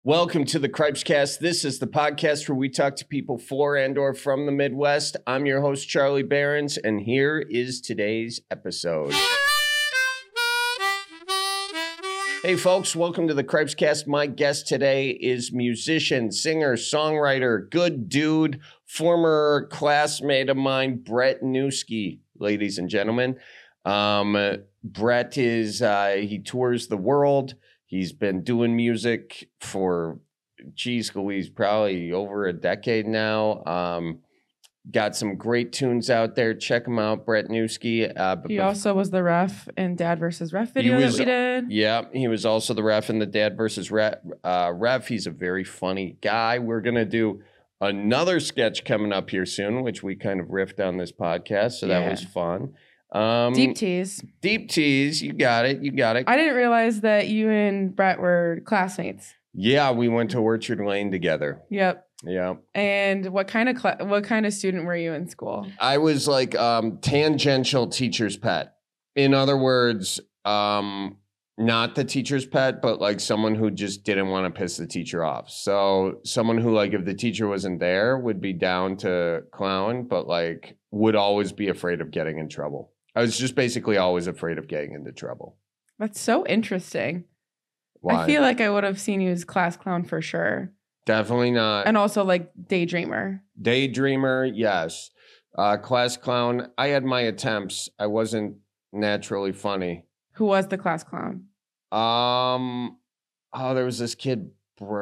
Welcome to the Cripescast. This is the podcast where we talk to people for and or from the Midwest. I'm your host, Charlie Behrens, and here is today's episode. Hey folks, welcome to the Cripescast. My guest today is musician, singer, songwriter, good dude, former classmate of mine, Brett Newski, ladies and gentlemen. Brett is, he tours the world. He's been doing music for, Louise, probably over a decade now. Got some great tunes out there. Check him out, Brett Newski. He also was the ref in Dad vs. Ref video that we did. Yeah, he was also the ref in the Dad vs. Ref. He's a very funny guy. We're going to do another sketch coming up here soon, which we kind of riffed on this podcast, so that was fun. Deep tease. Deep tease. You got it. I didn't realize that you and Brett were classmates. Yeah, we went to Orchard Lane together. Yep. Yeah. And what kind of student were you in school? I was like tangential teacher's pet. In other words, not the teacher's pet, but like someone who just didn't want to piss the teacher off. So someone who, like, if the teacher wasn't there, would be down to clown, but like would always be afraid of getting in trouble. I was just basically always afraid of getting into trouble. That's so interesting. Why? I feel like I would have seen you as class clown for sure. Definitely not. And also like daydreamer. Daydreamer, yes. Class clown. I had my attempts. I wasn't naturally funny. Who was the class clown? There was this kid,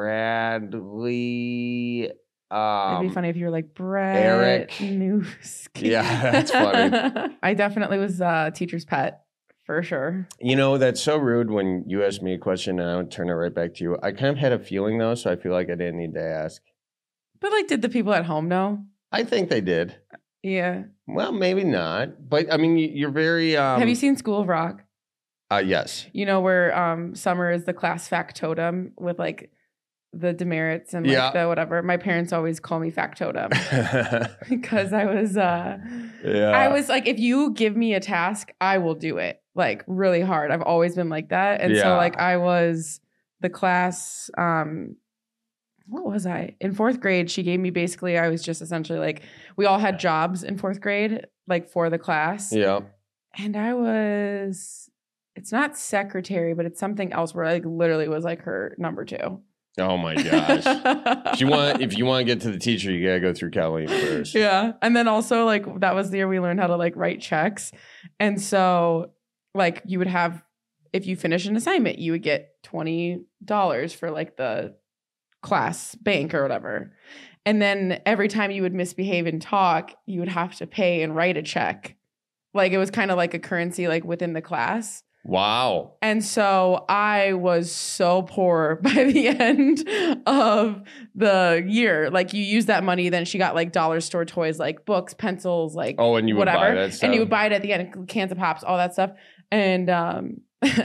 Bradley. It'd be funny if you were like Brett Eric Newski. Yeah, that's funny. I definitely was teacher's pet for sure. You know, that's so rude when you ask me a question and I don't turn it right back to you. I kind of had a feeling though, so I feel like I didn't need to ask. But like, did the people at home know? I think they did. Yeah. Well, maybe not. But I mean, you're very. Have you seen School of Rock? Yes. You know where Summer is the class factotum with like the demerits and like the whatever. My parents always call me factotum because I was like, if you give me a task, I will do it like really hard. I've always been like that. And so like I was the class, what was I? In fourth grade, she gave me basically, I was just essentially like, we all had jobs in fourth grade, like for the class. Yeah. And I was, it's not secretary, but it's something else where I like literally was like her number 2. Oh my gosh. if you want to get to the teacher, you gotta go through Colleen first. Yeah. And then also like that was the year we learned how to like write checks. And so like you would have, if you finish an assignment, you would get $20 for like the class bank or whatever. And then every time you would misbehave and talk, you would have to pay and write a check. Like it was kind of like a currency like within the class. Wow. And so I was so poor by the end of the year. Like you use that money, then she got like dollar store toys, like books, pencils, like and you whatever. Would buy that stuff. And you would buy it at the end, cans of Pops, all that stuff. And and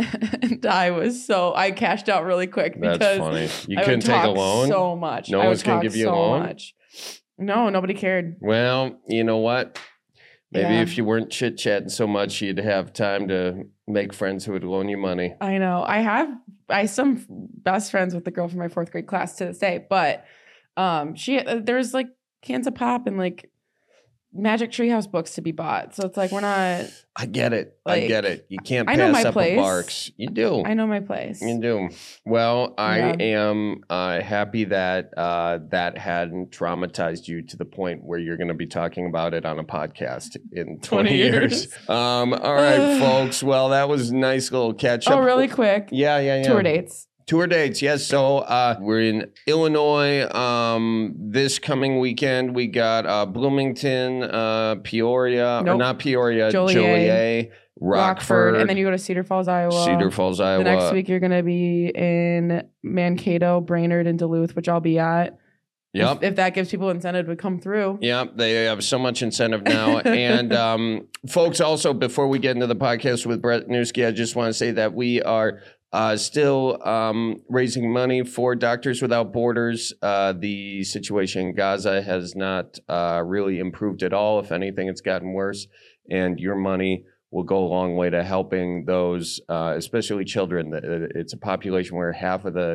I cashed out really quick because that's funny. You couldn't take a loan? So much. No one's gonna give you a loan? Much. No, nobody cared. Well, you know what? Maybe if you weren't chit-chatting so much, you'd have time to make friends who would loan you money. I know. I some best friends with the girl from my fourth grade class to this day, but there's like cans of Pop and like Magic Treehouse books to be bought. So it's like we're not. I get it. Like, I get it. You can't I know pass my up place. a Barks. You do. I know my place. You do. Well, I am happy that that hadn't traumatized you to the point where you're going to be talking about it on a podcast in 20 years. All right, folks. Well, that was a nice little catch up. Oh, really quick. Yeah. Tour dates. Tour dates, yes. So we're in Illinois this coming weekend. We got Bloomington, Peoria, or not Peoria, Joliet, Rockford. And then you go to Cedar Falls, Iowa. The next week you're going to be in Mankato, Brainerd, and Duluth, which I'll be at. Yep. If that gives people incentive to come through. Yep. They have so much incentive now. And folks, also, before we get into the podcast with Brett Newski, I just want to say that we are still raising money for Doctors Without Borders. The situation in Gaza has not really improved at all. If anything, it's gotten worse. And your money will go a long way to helping those, especially children. It's a population where half of the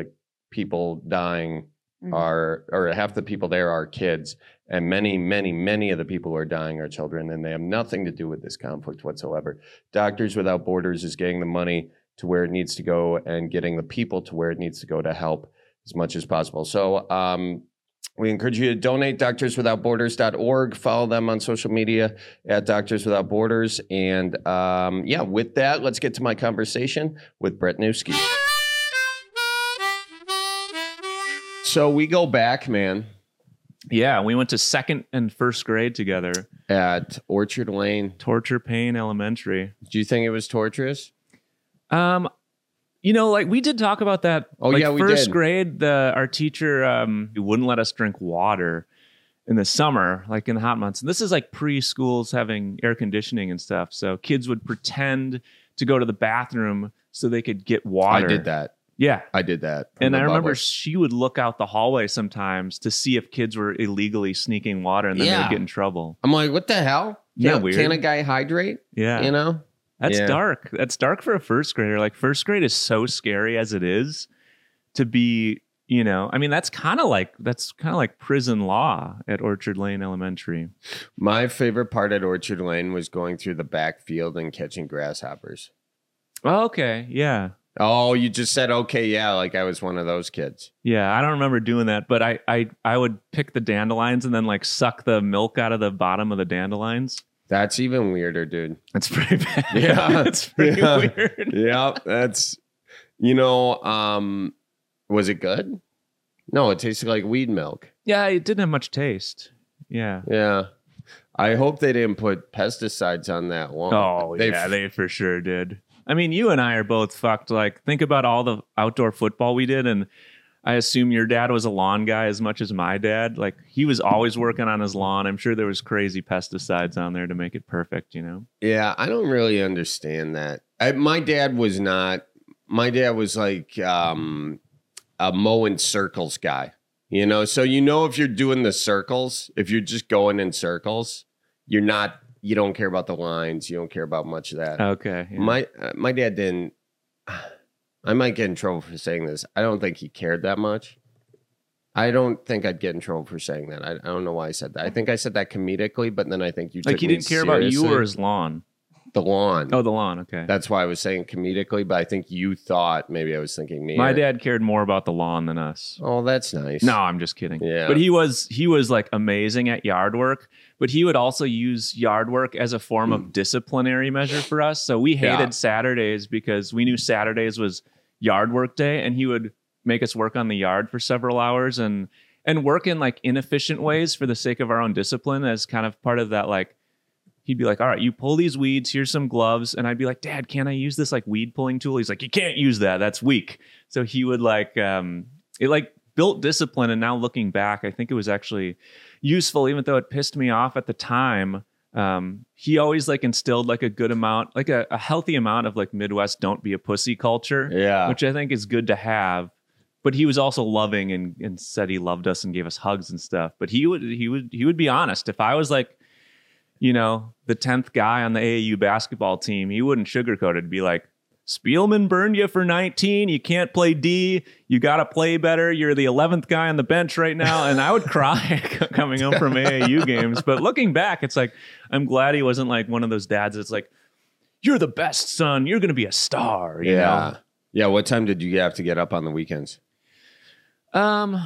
people dying or half the people there are kids, and many of the people who are dying are children, and they have nothing to do with this conflict whatsoever. Doctors Without Borders is getting the money to where it needs to go and getting the people to where it needs to go to help as much as possible. So we encourage you to donate, doctorswithoutborders.org. Follow them on social media at Doctors Without Borders. And with that, let's get to my conversation with Brett Newski. So we go back, man. Yeah, we went to second and first grade together. At Orchard Lane. Torture Pain Elementary. Do you think it was torturous? We did talk about that. Oh, yeah, we did. First grade, our teacher wouldn't let us drink water in the summer, like in the hot months. And this is like preschools having air conditioning and stuff. So kids would pretend to go to the bathroom so they could get water. I did that. Yeah. I did that. And I remember she would look out the hallway sometimes to see if kids were illegally sneaking water, and then they would get in trouble. I'm like, what the hell? Weird. Can a guy hydrate? Yeah. You know? That's dark. That's dark for a first grader. Like, first grade is so scary as it is to be, that's kind of like prison law at Orchard Lane Elementary. My favorite part at Orchard Lane was going through the backfield and catching grasshoppers. Oh, okay. Yeah. Oh, you just said, okay, yeah, like I was one of those kids. Yeah, I don't remember doing that, but I would pick the dandelions and then like suck the milk out of the bottom of the dandelions. That's even weirder, dude. That's pretty bad. Yeah. That's pretty weird. Yeah, that's, was it good? No, it tasted like weed milk. Yeah, it didn't have much taste. Yeah. Yeah. I hope they didn't put pesticides on that lawn. Oh, they for sure did. I mean, you and I are both fucked. Like, think about all the outdoor football we did, and I assume your dad was a lawn guy as much as my dad. Like, he was always working on his lawn. I'm sure there was crazy pesticides on there to make it perfect, Yeah, I don't really understand that. My dad was like a mowing circles guy, So if you're doing the circles, if you're just going in circles, you don't care about the lines. You don't care about much of that. Okay. Yeah. My dad didn't. I might get in trouble for saying this. I don't think he cared that much. I don't think I'd get in trouble for saying that. I don't know why I said that. I think I said that comedically, but then I think you took he didn't care about you or his lawn. The lawn. Oh, the lawn. Okay. That's why I was saying comedically, but I think you thought maybe I was thinking me. My dad cared more about the lawn than us. Oh, that's nice. No, I'm just kidding. Yeah. But he was like amazing at yard work, but he would also use yard work as a form of disciplinary measure for us. So we hated Saturdays because we knew Saturdays was yard work day, and he would make us work on the yard for several hours and work in like inefficient ways for the sake of our own discipline as kind of part of that. Like, he'd be like, all right, you pull these weeds, here's some gloves. And I'd be like, Dad, can't I use this like weed pulling tool? He's like, you can't use that. That's weak. So he would like, it like built discipline. And now looking back, I think it was actually useful, even though it pissed me off at the time. He always like instilled like a good amount, like a healthy amount of like Midwest don't be a pussy culture, which I think is good to have. But he was also loving and said he loved us and gave us hugs and stuff. But he would be honest. If I was like, the 10th guy on the AAU basketball team, he wouldn't sugarcoat it. It'd be like, Spielman burned you for 19. You can't play D. You got to play better. You're the 11th guy on the bench right now. And I would cry coming home from AAU games. But looking back, it's like, I'm glad he wasn't like one of those dads that's like, you're the best son. You're going to be a star. You know? Yeah. What time did you have to get up on the weekends? Well,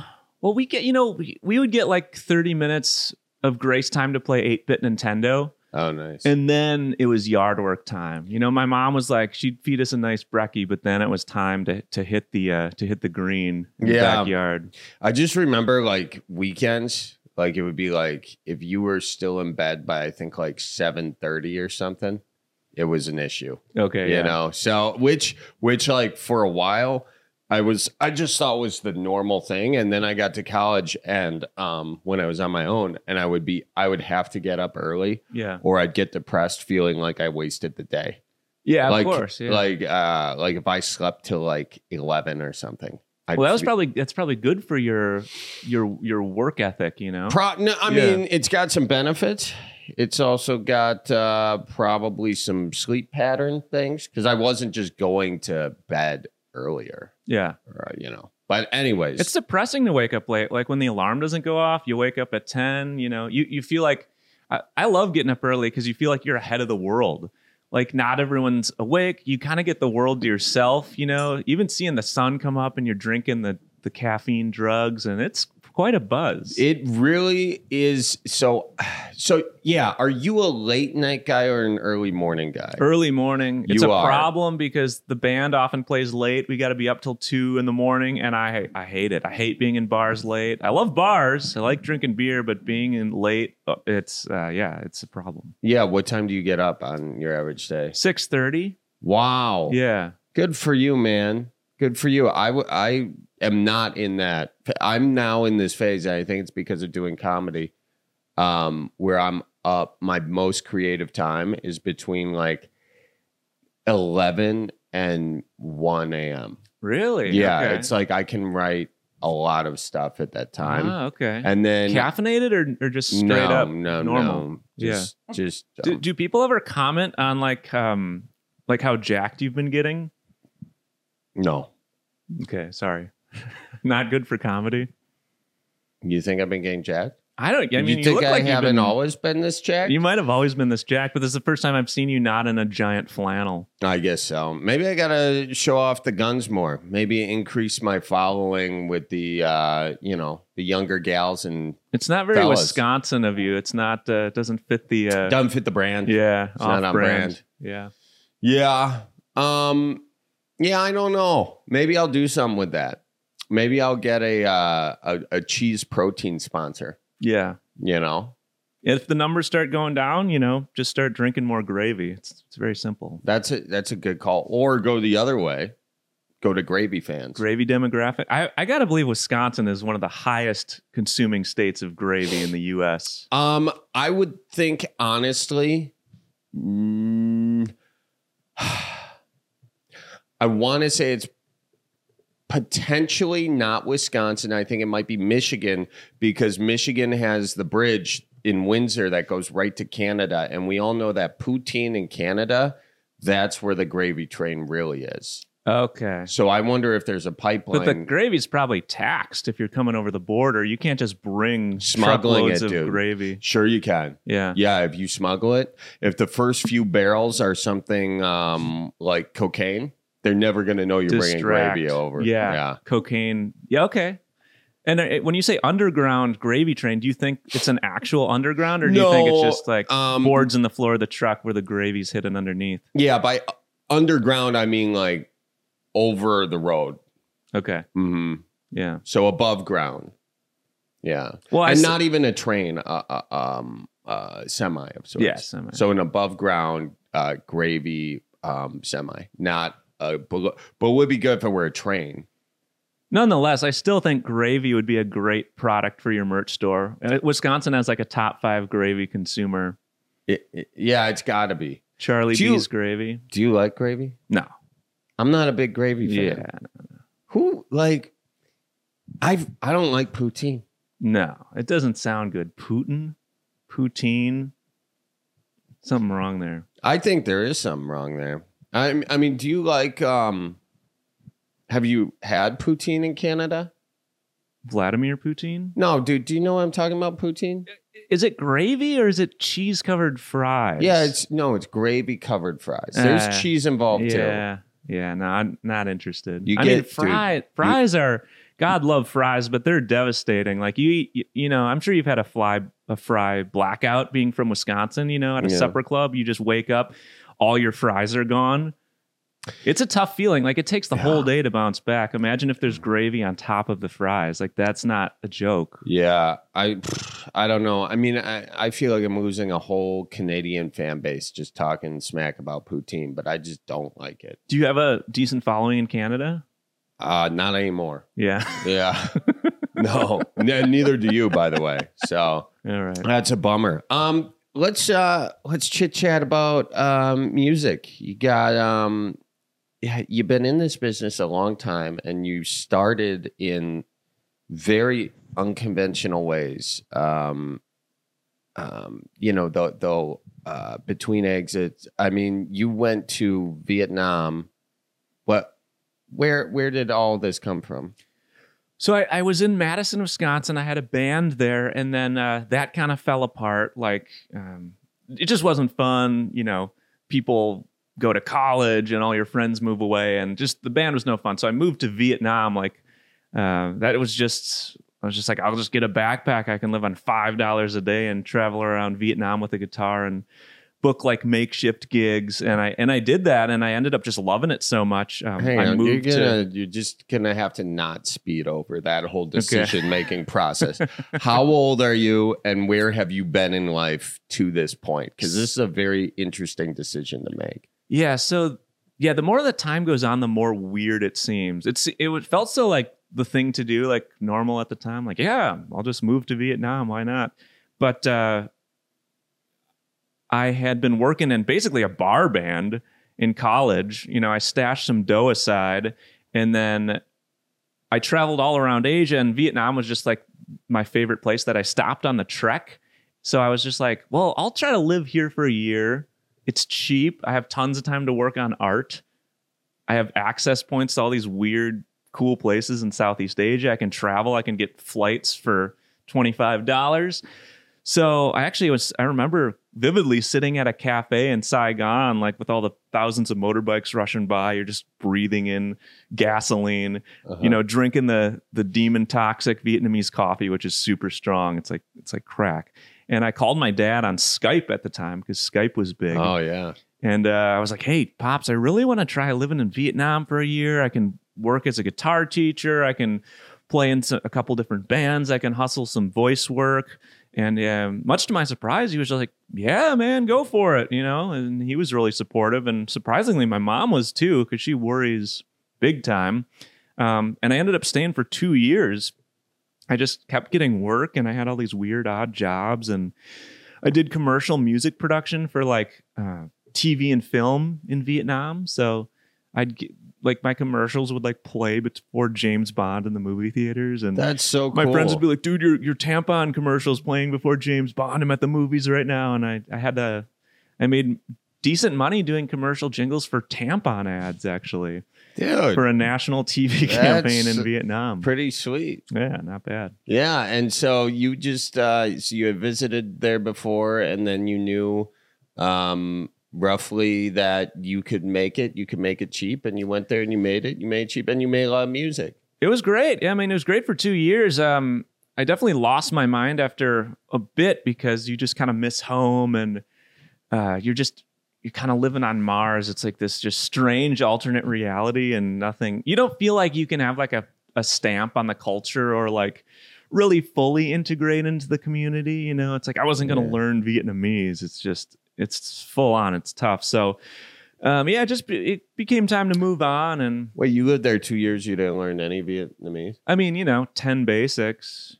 we would get like 30 minutes of grace time to play 8-bit Nintendo. Oh, nice. And then it was yard work time. My mom was like, she'd feed us a nice brekkie, but then it was time to hit the green in the backyard. I just remember like weekends, like it would be like if you were still in bed by I think like 7:30 or something, it was an issue. Okay, you know. So which like for a while I just thought was the normal thing. And then I got to college and when I was on my own and I would have to get up early. Yeah. Or I'd get depressed feeling like I wasted the day. Yeah, like, of course. Yeah. Like if I slept till like 11 or something. That's probably good for your work ethic, No, I mean, it's got some benefits. It's also got probably some sleep pattern things because I wasn't just going to bed earlier. Yeah. But anyways, it's depressing to wake up late. Like when the alarm doesn't go off, you wake up at 10, you feel like I love getting up early because you feel like you're ahead of the world. Like not everyone's awake. You kind of get the world to yourself, even seeing the sun come up and you're drinking the caffeine drugs, and it's quite a buzz. It really is. So yeah. Are you a late night guy or an early morning guy? Early morning. It's a problem because the band often plays late. We got to be up till 2 a.m, and I hate it. I hate being in bars late. I love bars. I like drinking beer, but being in late, it's a problem. Yeah. What time do you get up on your average day? 6:30. Wow. Yeah. Good for you, man. Good for you. I am not in that. I'm now in this phase. And I think it's because of doing comedy, where I'm up. My most creative time is between like 11 and 1 a.m. Really? Yeah. Okay. It's like I can write a lot of stuff at that time. Oh, okay. And then caffeinated or just straight up normal? Just do people ever comment on like how jacked you've been getting? No. Okay, sorry. Not good for comedy. You think I've been getting jacked? I don't. I mean, you think look I like haven't always been this jacked? You might have always been this jacked, but this is the first time I've seen you not in a giant flannel. I guess so. Maybe I gotta show off the guns more. Maybe increase my following with the the younger gals and. It's not very fellas. Wisconsin of you. It's not. Doesn't fit the. Doesn't fit the brand. Yeah, it's not on brand. Yeah. Yeah. Yeah. I don't know. Maybe I'll do something with that. Maybe I'll get a cheese protein sponsor. Yeah. If the numbers start going down, just start drinking more gravy. It's very simple. That's a good call. Or go the other way. Go to gravy fans. Gravy demographic. I gotta believe Wisconsin is one of the highest consuming states of gravy in the U.S. I would think honestly, I want to say it's potentially not Wisconsin. I think it might be Michigan, because Michigan has the bridge in Windsor that goes right to Canada. And we all know that poutine in Canada, that's where the gravy train really is. Okay. So I wonder if there's a pipeline. But the gravy's probably taxed if you're coming over the border. You can't just bring smuggling truckloads it, dude. of gravy. Sure you can. Yeah. Yeah, if you smuggle it. If the first few barrels are something like cocaine, they're never going to know you're bringing gravy over. Yeah. Cocaine. Yeah, okay. And when you say underground gravy train, do you think it's an actual underground, or do you think it's just like boards in the floor of the truck where the gravy's hidden underneath? Yeah, by underground, I mean like over the road. Okay. Mm-hmm. Yeah. So above ground. Yeah. Well, and not even a train, semi of sorts. Yeah, semi. So an above ground gravy semi, not but would be good if it were a train. Nonetheless, I still think gravy would be a great product for your merch store. Wisconsin has like a top 5 gravy consumer. Yeah, it's got to be. Charlie B's gravy. Do you like gravy? No. I'm not a big gravy fan. Yeah. No. Who I don't like poutine. No, it doesn't sound good. Poutine. Something wrong there. I think there is something wrong there. I mean, do you like have you had poutine in Canada? Vladimir Poutine? No, dude. Do you know what I'm talking about? Poutine? Is it gravy or is it cheese covered fries? Yeah, it's gravy covered fries. There's cheese involved too. Yeah. No, I'm not interested. Fries are. God love fries, but they're devastating. Like you know, I'm sure you've had a fry blackout being from Wisconsin. At a supper club, you just wake up, all your fries are gone. It's a tough feeling. Like it takes the whole day to bounce back. Imagine if there's gravy on top of the fries. Like that's not a joke. Yeah, I don't know. I mean, I feel like I'm losing a whole Canadian fan base just talking smack about poutine, but I just don't like it. Do you have a decent following in Canada? Not anymore. Yeah. Yeah. No, neither do you, by the way. So all right, that's a bummer. Let's chit chat about music. You got you've been in this business a long time, and you started in very unconventional ways. Between exits. I mean, you went to Vietnam. Where did all this come from? So I was in Madison, Wisconsin. I had a band there, and then that kind of fell apart. Like, it just wasn't fun. You know, people go to college and all your friends move away, and just the band was no fun. So I moved to Vietnam. Like, that was just, I was just like, I'll just get a backpack. I can live on $5 a day and travel around Vietnam with a guitar and book like makeshift gigs, and I did that, and I ended up just loving it so much. You're just gonna have to not speed over that whole decision making process. How old are you, and where have you been in life to this point? Because this is a very interesting decision to make. Yeah. So the more the time goes on, the more weird it seems. It felt so like the thing to do, like normal at the time. Like, yeah, I'll just move to Vietnam. Why not? But I had been working in basically a bar band in college. You know, I stashed some dough aside, and then I traveled all around Asia, and Vietnam was just like my favorite place that I stopped on the trek. So I was just like, well, I'll try to live here for a year. It's cheap. I have tons of time to work on art. I have access points to all these weird, cool places in Southeast Asia. I can travel. I can get flights for $25. So I remember vividly sitting at a cafe in Saigon, like with all the thousands of motorbikes rushing by. You're just breathing in gasoline, you know, drinking the demon toxic Vietnamese coffee, which is super strong. It's like crack. And I called my dad on Skype at the time because Skype was big. Oh, yeah. And I was like, hey, Pops, I really want to try living in Vietnam for a year. I can work as a guitar teacher. I can play in a couple different bands. I can hustle some voice work. And much to my surprise, he was just like, yeah, man, go for it, you know? And he was really supportive. And surprisingly, my mom was too, because she worries big time. And I ended up staying for 2 years. I just kept getting work, and I had all these weird, odd jobs. And I did commercial music production for like TV and film in Vietnam. So I'd get, like, my commercials would like play before James Bond in the movie theaters, and that's so cool. My friends would be like, "Dude, your tampon commercial's playing before James Bond. I'm at the movies right now." And I made decent money doing commercial jingles for tampon ads, actually, dude, for a national TV campaign in Vietnam. Pretty sweet. Yeah, not bad. Yeah, and so you just so you had visited there before, and then you knew roughly that you could make it cheap, and you went there and you made it cheap, and you made a lot of music. It was great. Yeah, I mean, it was great for 2 years. I definitely lost my mind after a bit because you just kind of miss home, and you're kind of living on Mars. It's like this just strange alternate reality, and nothing, you don't feel like you can have like a stamp on the culture or like really fully integrate into the community. You know, it's like, I wasn't going to learn Vietnamese. It's full on. It's tough. So, it became time to move on. And wait, you lived there 2 years. You didn't learn any Vietnamese? I mean, 10 basics,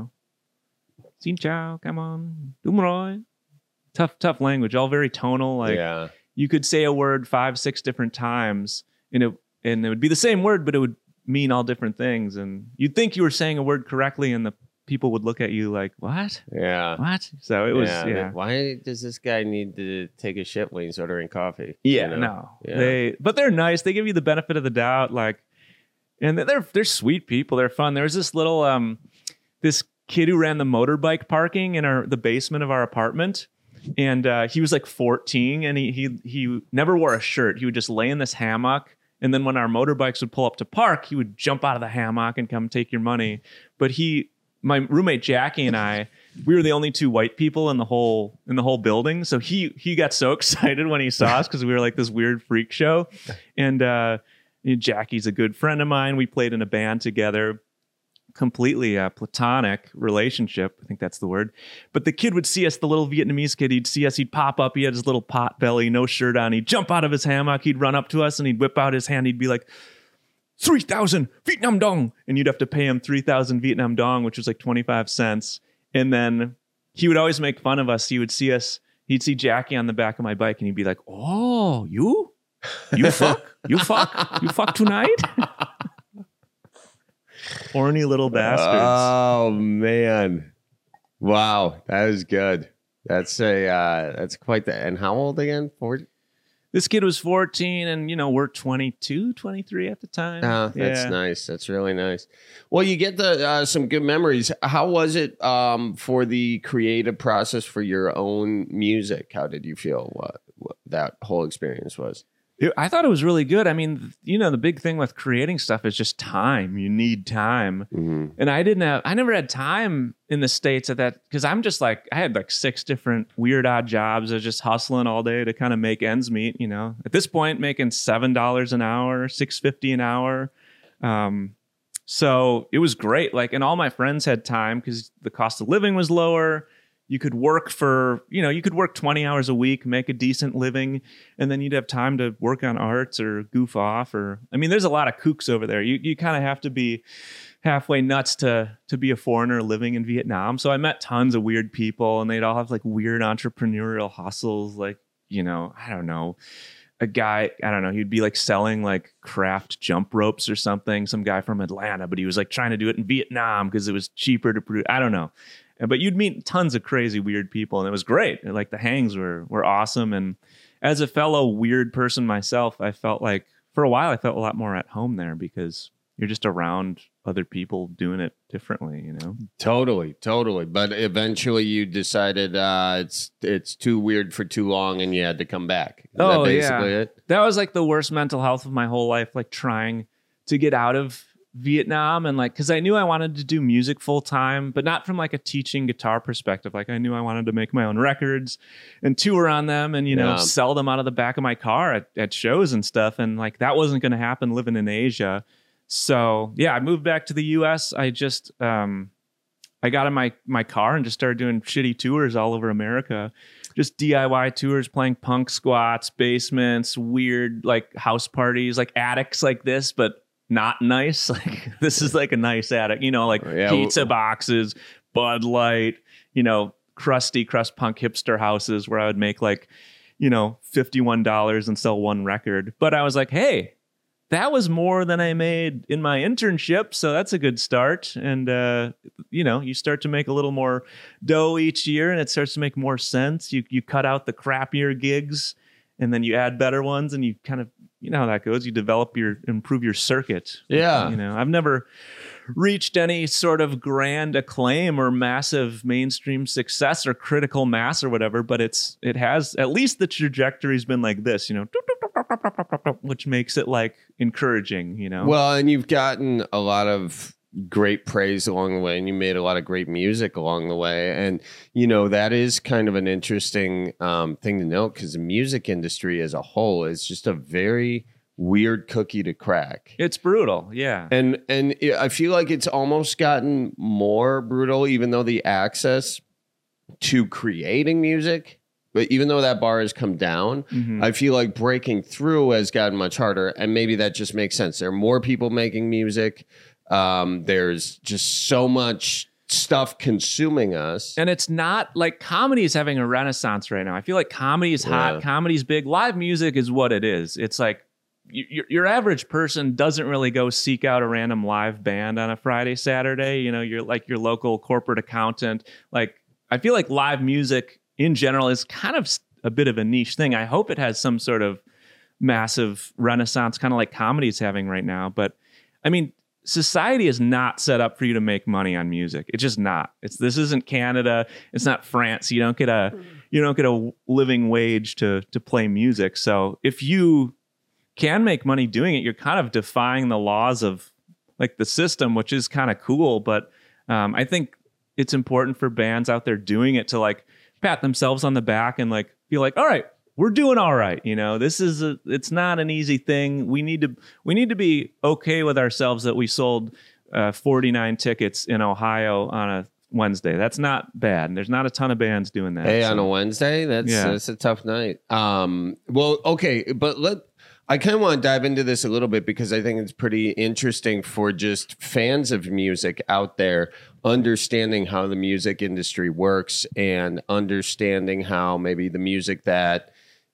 Xin chào, come on, đúng rồi. Tough language, all very tonal. Like, you could say a word 5-6 different times, and it would be the same word, but it would mean all different things. And you'd think you were saying a word correctly, and the people would look at you like, what? Yeah. What? So it was, Why does this guy need to take a shit when he's ordering coffee? Yeah, no. Yeah. But they're nice. They give you the benefit of the doubt. Like, and they're sweet people. They're fun. There was this little, this kid who ran the motorbike parking in the basement of our apartment. And he was like 14, and he never wore a shirt. He would just lay in this hammock. And then when our motorbikes would pull up to park, he would jump out of the hammock and come take your money. But my roommate Jackie and I, we were the only two white people in the whole building. So he got so excited when he saw us because we were like this weird freak show. And Jackie's a good friend of mine. We played in a band together, completely platonic relationship. I think that's the word. But the kid would see us, the little Vietnamese kid, he'd see us, he'd pop up, he had his little pot belly, no shirt on. He'd jump out of his hammock, he'd run up to us, and he'd whip out his hand. He'd be like, 3,000 Vietnam dong. And you'd have to pay him 3,000 Vietnam dong, which was like 25 cents. And then he would always make fun of us. He would see us, he'd see Jackie on the back of my bike, and he'd be like, oh, you fuck tonight? Horny little bastards. Oh, man. Wow. That was good. That's quite the, and how old again? 40? This kid was 14 and, we're 22, 23 at the time. That's nice. That's really nice. Well, you get some good memories. How was it for the creative process for your own music? How did you feel what that whole experience was? I thought it was really good. I mean, the big thing with creating stuff is just time. You need time. Mm-hmm. And I never had time in the States at that, because I'm just I had 6 different weird odd jobs. I was just hustling all day to kind of make ends meet, At this point, making $7 an hour, $6.50 an hour. So it was great. And all my friends had time because the cost of living was lower. You could work you could work 20 hours a week, make a decent living, and then you'd have time to work on arts or goof off. There's a lot of kooks over there. You kind of have to be halfway nuts to be a foreigner living in Vietnam. So I met tons of weird people, and they'd all have weird entrepreneurial hustles. I don't know. A guy, I don't know, he'd be selling craft jump ropes or something. Some guy from Atlanta, but he was trying to do it in Vietnam because it was cheaper to produce. I don't know. But you'd meet tons of crazy, weird people, and it was great. The hangs were awesome. And as a fellow weird person myself, I felt for a while, I felt a lot more at home there because you're just around other people doing it differently, Totally. But eventually you decided it's too weird for too long and you had to come back. Is that basically it? That was the worst mental health of my whole life, trying to get out of Vietnam and because I knew I wanted to do music full time, but not from a teaching guitar perspective. I knew I wanted to make my own records and tour on them and sell them out of the back of my car at shows and stuff. And that wasn't going to happen living in Asia. So I moved back to the US. I just I got in my car and just started doing shitty tours all over America. Just DIY tours, playing punk squats, basements, weird house parties, attics like this, but not nice. This is a nice attic, pizza boxes, Bud Light, crusty crust punk hipster houses where I would make $51 and sell one record. But I was hey, that was more than I made in my internship. So that's a good start. And, you start to make a little more dough each year and it starts to make more sense. You cut out the crappier gigs and then you add better ones and you kind of, how that goes. You improve your circuit. Yeah. I've never reached any sort of grand acclaim or massive mainstream success or critical mass or whatever, but it has, at least the trajectory's been like this, which makes it encouraging, Well, and you've gotten a lot of great praise along the way and you made a lot of great music along the way. And, that is kind of an interesting thing to note because the music industry as a whole is just a very weird cookie to crack. It's brutal. Yeah. And I feel like it's almost gotten more brutal, even though the access to creating music, but even though that bar has come down, I feel like breaking through has gotten much harder. And maybe that just makes sense. There are more people making music. There's just so much stuff consuming us. And it's not comedy is having a renaissance right now. I feel like comedy is hot. Comedy's big. Live music is what it is. It's your average person doesn't really go seek out a random live band on a Friday, Saturday. You're your local corporate accountant. I feel like live music in general is kind of a bit of a niche thing. I hope it has some sort of massive renaissance, kind of like comedy is having right now. But society is not set up for you to make money on music. It's just not. This isn't Canada. It's not France. You don't get a living wage to play music. So if you can make money doing it, you're kind of defying the laws of the system, which is kind of cool. But I think it's important for bands out there doing it to pat themselves on the back and feel all right, we're doing all right. It's not an easy thing. We need to be okay with ourselves that we sold 49 tickets in Ohio on a Wednesday. That's not bad. And there's not a ton of bands doing that. Hey, on a Wednesday, that's a tough night. Well, okay, but I kind of want to dive into this a little bit because I think it's pretty interesting for just fans of music out there understanding how the music industry works and understanding how maybe the music that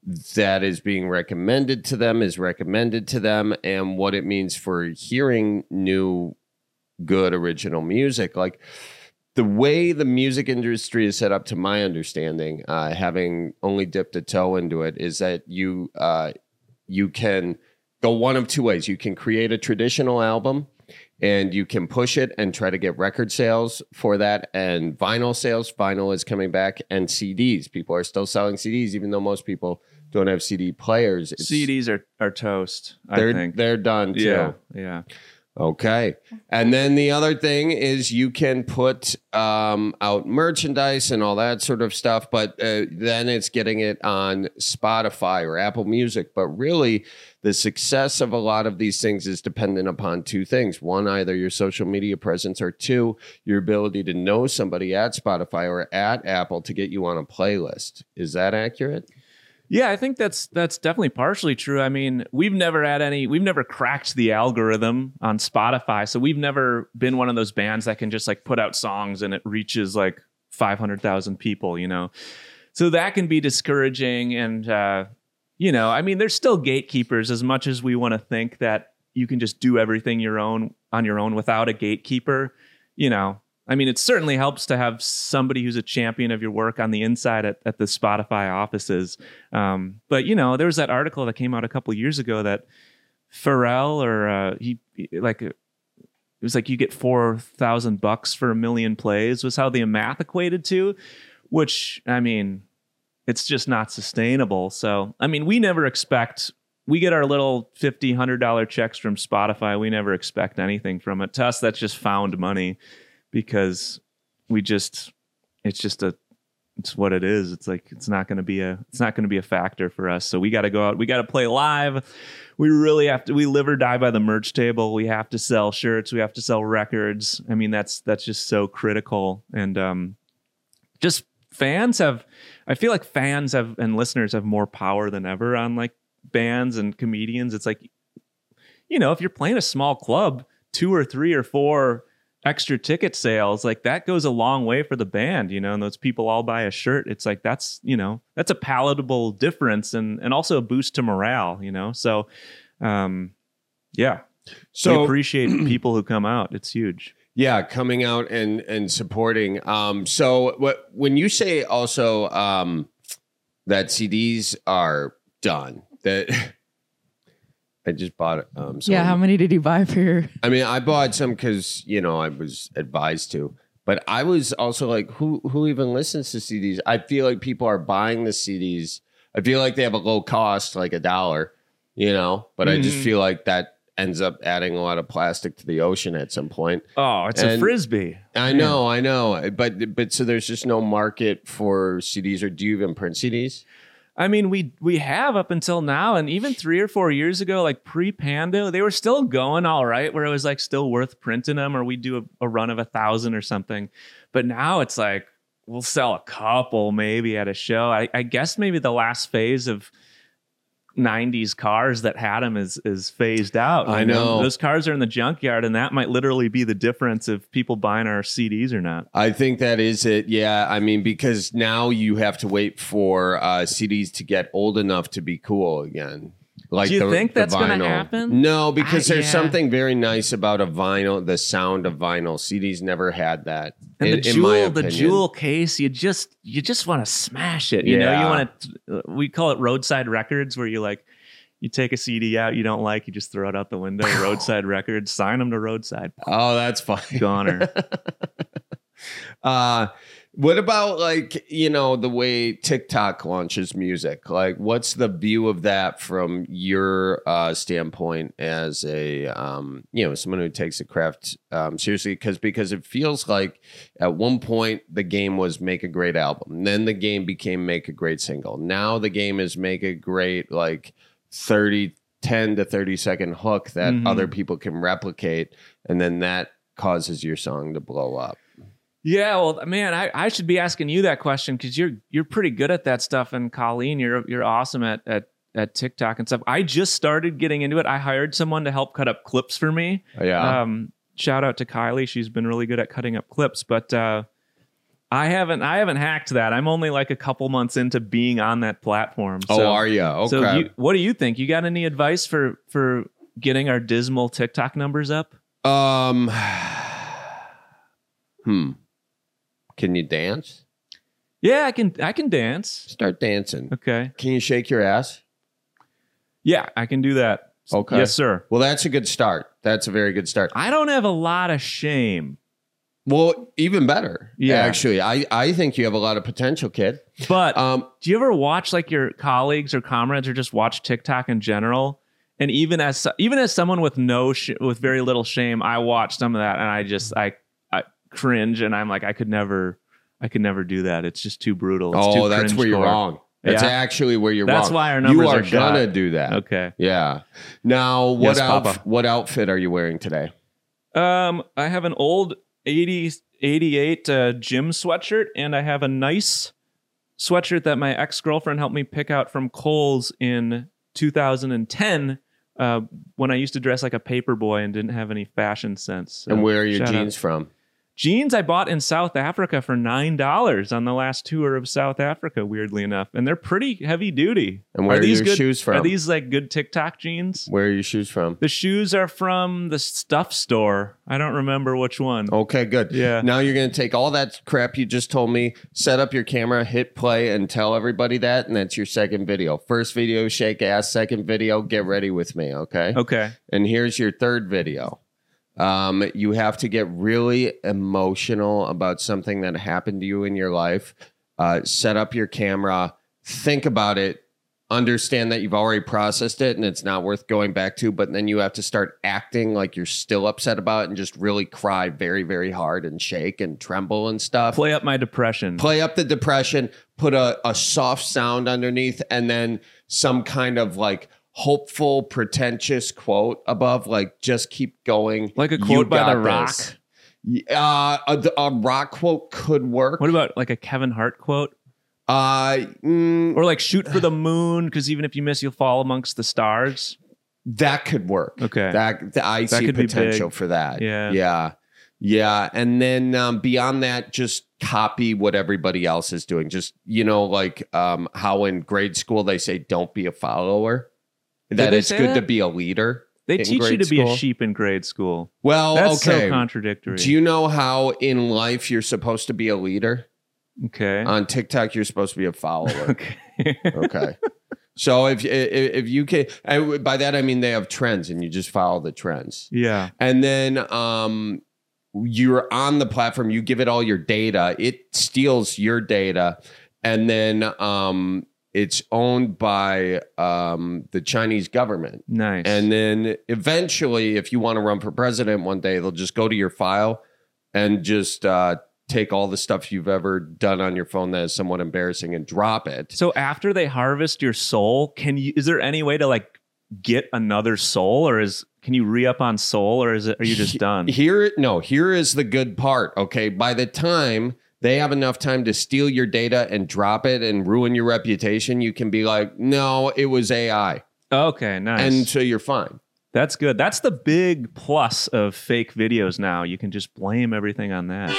is being recommended to them is recommended to them and what it means for hearing new, good, original music. the way the music industry is set up, to my understanding, having only dipped a toe into it, is that you can go one of two ways. You can create a traditional album and you can push it and try to get record sales for that, and vinyl sales. Vinyl is coming back, and CDs. People are still selling CDs, even though most people don't have CD players. CDs are toast. I think they're done too. Yeah. Okay. And then the other thing is you can put out merchandise and all that sort of stuff, but then it's getting it on Spotify or Apple Music. But really, the success of a lot of these things is dependent upon two things. One, either your social media presence, or two, your ability to know somebody at Spotify or at Apple to get you on a playlist. Is that accurate? Yeah, I think that's definitely partially true. I mean, we've never cracked the algorithm on Spotify. So we've never been one of those bands that can just like put out songs and it reaches like 500,000 people, you know? So that can be discouraging. And, you know, I mean, there's still gatekeepers, as much as we want to think that you can just do everything on your own without a gatekeeper, you know. I mean, it certainly helps to have somebody who's a champion of your work on the inside at the Spotify offices. But, you know, there was that article that came out a couple of years ago that Pharrell, or it was like you get $4,000 for 1 million plays was how the math equated to, which, I mean, it's just not sustainable. So, I mean, we get our little $50, $100 checks from Spotify. We never expect anything from it. To us, that's just found money. Because it's what it is. It's like it's not going to be a factor for us. So we got to go out. We got to play live. We really have to. We live or die by the merch table. We have to sell shirts. We have to sell records. I mean, that's just so critical. And just fans have. I feel like fans have and listeners have more power than ever on like bands and comedians. It's like, you know, if you're playing a small club, 2 or 3 or 4 extra ticket sales, like that goes a long way for the band, you know, and those people all buy a shirt. It's like, that's a palatable difference and also a boost to morale, you know? So, yeah. So we appreciate people who come out. It's huge. Yeah. Coming out and supporting. So when you say also, that CDs are done, that I just bought it. How many did you buy for your? I mean, I bought some because, you know, I was advised to. But I was also like, who even listens to CDs? I feel like people are buying the CDs. I feel like they have a low cost, like $1, you know? But I just feel like that ends up adding a lot of plastic to the ocean at some point. Oh, it's a Frisbee. I know. But so there's just no market for CDs, or do you even print CDs? I mean, we have up until now, and even 3 or 4 years ago, like pre-Pando, they were still going all right, where it was like still worth printing them, or we'd do a run of 1,000 or something. But now it's like we'll sell a couple maybe at a show. I guess maybe the last phase of 90s cars that had them is phased out. I know. Those cars are in the junkyard, and that might literally be the difference of people buying our CDs or not. I think that is it. Yeah. I mean, because now you have to wait for CDs to get old enough to be cool again. Like, do you think that's going to happen? No, because there's something very nice about a vinyl, the sound of vinyl. CDs never had that. And the jewel case, you just want to smash it. You know, you want to. We call it roadside records, where you take a CD out you don't like, you just throw it out the window. Roadside records, sign them to roadside. Oh, that's funny. Goner. What about, like, you know, the way TikTok launches music? Like, what's the view of that from your standpoint as a, you know, someone who takes the craft seriously? Because it feels like at one point the game was make a great album. Then the game became make a great single. Now the game is make a great, like, 10 to 30 second hook that other people can replicate. And then that causes your song to blow up. Yeah, well, man, I should be asking you that question, because you're pretty good at that stuff, and Colleen, you're awesome at TikTok and stuff. I just started getting into it. I hired someone to help cut up clips for me. Yeah. Shout out to Kylie. She's been really good at cutting up clips, but I haven't hacked that. I'm only like a couple months into being on that platform. So, are you? Okay. So what do you think? You got any advice for getting our dismal TikTok numbers up? Can you dance? Yeah, I can dance. Start dancing. Okay. Can you shake your ass? Yeah, I can do that. Okay. Yes, sir. Well, that's a good start. That's a very good start. I don't have a lot of shame. Well, even better. Yeah. Actually, I think you have a lot of potential, kid. But do you ever watch like your colleagues or comrades or just watch TikTok in general? And even as someone with with very little shame, I watch some of that and I cringe and I'm like, I could never do that. It's just too brutal. It's too that's where you're wrong. That's actually where you're wrong. That's why our numbers are shot. gonna do that. Okay. Yeah. Now, what outfit are you wearing today? I have an old 88 gym sweatshirt, and I have a nice sweatshirt that my ex-girlfriend helped me pick out from Kohl's in 2010 when I used to dress like a paper boy and didn't have any fashion sense. So and where are your jeans from? Jeans I bought in South Africa for $9 on the last tour of South Africa, weirdly enough. And they're pretty heavy duty. And where are your shoes from? Are these like good TikTok jeans? Where are your shoes from? The shoes are from the Stuff store. I don't remember which one. Okay, good. Yeah. Now you're going to take all that crap you just told me, set up your camera, hit play, and tell everybody that. And that's your second video. First video, shake ass. Second video, get ready with me, okay? Okay. And here's your third video. You have to get really emotional about something that happened to you in your life. Set up your camera, think about it, understand that you've already processed it and it's not worth going back to, but then you have to start acting like you're still upset about it and just really cry very, very hard and shake and tremble and stuff. Play up my depression. Play up the depression, put a soft sound underneath, and then some kind of like hopeful, pretentious quote above, like just keep going. Like a quote by The Rock. A Rock quote could work. What about like a Kevin Hart quote? Or like shoot for the moon, because even if you miss, you'll fall amongst the stars. That could work. Okay. I see potential for that. Yeah. And then beyond that, just copy what everybody else is doing. Just, like how in grade school they say, don't be a follower. That it's good to be a leader. They teach you to be a sheep in grade school. Well, that's so contradictory. Do you know how in life you're supposed to be a leader? Okay. On TikTok, you're supposed to be a follower. Okay. So if you can, and by that I mean they have trends, and you just follow the trends. Yeah. And then you're on the platform. You give it all your data. It steals your data, and then it's owned by the Chinese government. Nice. And then eventually, if you want to run for president one day, they'll just go to your file and just take all the stuff you've ever done on your phone that is somewhat embarrassing and drop it. So after they harvest your soul, is there any way to like get another soul, or can you re-up on soul, or are you just done? Here is the good part. Okay. By the time they have enough time to steal your data and drop it and ruin your reputation, you can be like, no, it was AI. Okay, nice. And so you're fine. That's good. That's the big plus of fake videos now. You can just blame everything on that.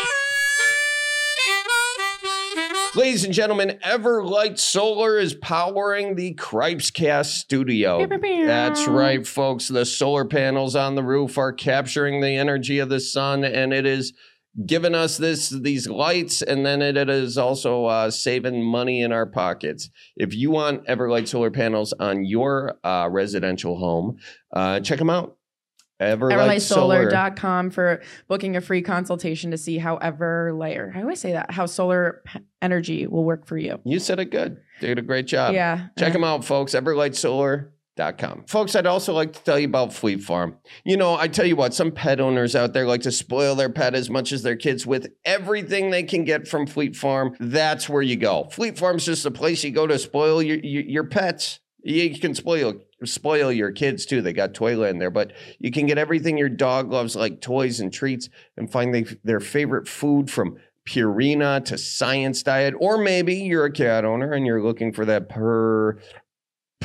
Ladies and gentlemen, Everlight Solar is powering the Cripescast studio. That's right, folks. The solar panels on the roof are capturing the energy of the sun, and it is giving us these lights, and then it is also saving money in our pockets. If you want Everlight solar panels on your residential home, check them out. Everlightsolar.com for booking a free consultation to see how how solar energy will work for you. You said it good. Did a great job. Yeah. Check them out, folks. Everlightsolar.com. Folks, I'd also like to tell you about Fleet Farm. I tell you what, some pet owners out there like to spoil their pet as much as their kids with everything they can get from Fleet Farm. That's where you go. Fleet Farm's just a place you go to spoil your pets. You can spoil your kids too. They got Toyland there, but you can get everything your dog loves, like toys and treats, and find their favorite food from Purina to Science Diet. Or maybe you're a cat owner and you're looking for that perfect.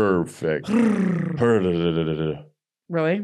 Really?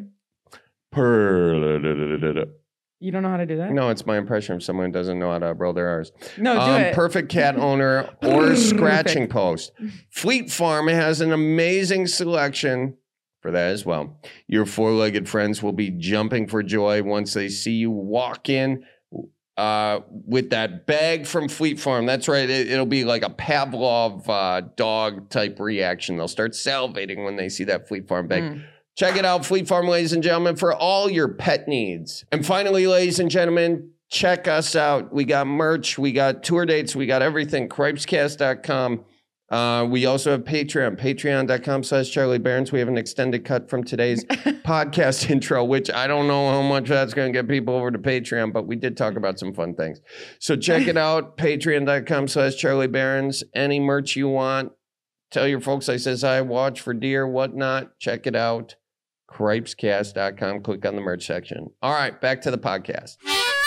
You don't know how to do that? No, it's my impression of someone who doesn't know how to roll their R's. No, do it. Perfect cat owner or scratching post. Fleet Farm has an amazing selection for that as well. Your four-legged friends will be jumping for joy once they see you walk in with that bag from Fleet Farm. That's right. It'll be like a Pavlov dog type reaction. They'll start salivating when they see that Fleet Farm bag. Check it out, Fleet Farm, ladies and gentlemen, for all your pet needs. And finally, ladies and gentlemen, check us out. We got merch. We got tour dates. We got everything. Cripescast.com. We also have Patreon, patreon.com/Charlie Berens. We have an extended cut from today's podcast intro, which I don't know how much that's going to get people over to Patreon, but we did talk about some fun things. So check it out, patreon.com/Charlie Berens. Any merch you want, tell your folks I says I watch for deer, whatnot. Check it out, cripescast.com. Click on the merch section. All right, back to the podcast.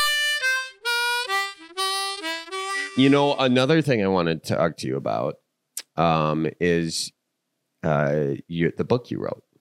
You know, another thing I wanted to talk to you about is the book you wrote.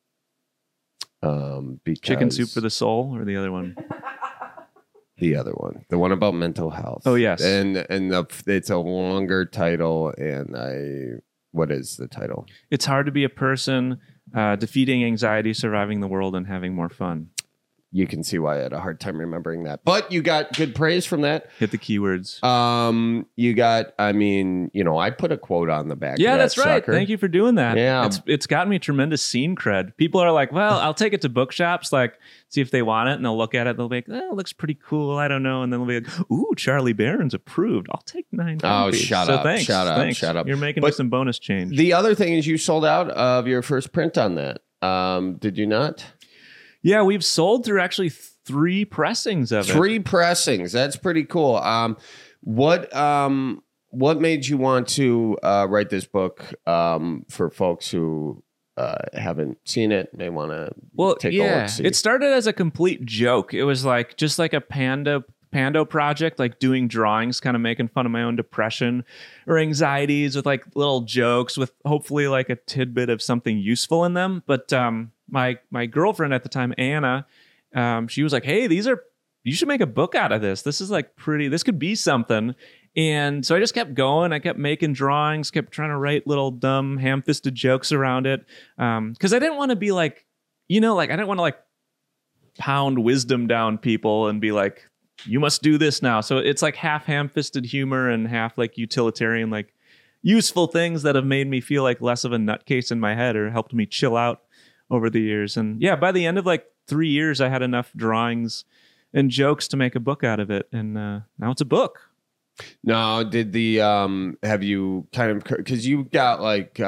Chicken Soup for the Soul, or the other one? The other one, the one about mental health. Oh yes, and it's a longer title. And what is the title? It's hard to be a person, defeating anxiety, surviving the world, and having more fun. You can see why I had a hard time remembering that. But you got good praise from that. Hit the keywords. You got, I mean, you know, I put a quote on the back. Yeah, of that that's right. sucker. Thank you for doing that. Yeah. It's gotten me tremendous scene cred. People are like, well, I'll take it to bookshops, like, see if they want it. And they'll look at it. They'll be like, oh, it looks pretty cool. I don't know. And then they'll be like, ooh, Charlie Berens approved. I'll take 9 copies. Oh, shut up. Thanks. Shut up. You're making me some bonus change. The other thing is you sold out of your first print on that. Did you not? Yeah, we've sold through actually 3 pressings of it. 3 pressings. That's pretty cool. What made you want to write this book for folks who haven't seen it? They want to take a look. See. It started as a complete joke. It was like just like a Pando project, like doing drawings, kind of making fun of my own depression or anxieties with like little jokes with hopefully like a tidbit of something useful in them. But my girlfriend at the time, Anna, she was like, hey, you should make a book out of this. This is like this could be something. And so I just kept going. I kept making drawings, kept trying to write little dumb ham-fisted jokes around it. Cause I didn't want to be like, I didn't want to like pound wisdom down people and be like, you must do this now. So it's like half ham-fisted humor and half like utilitarian, like useful things that have made me feel like less of a nutcase in my head or helped me chill out over the years. And yeah, by the end of like 3 years, I had enough drawings and jokes to make a book out of it. And now it's a book. Now, did have you kind of, because you got like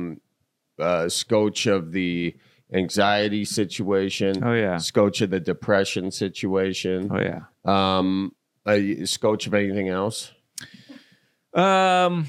scotch of the anxiety situation. Oh yeah. Scotch of the depression situation. Oh yeah. Scotch of anything else? Well,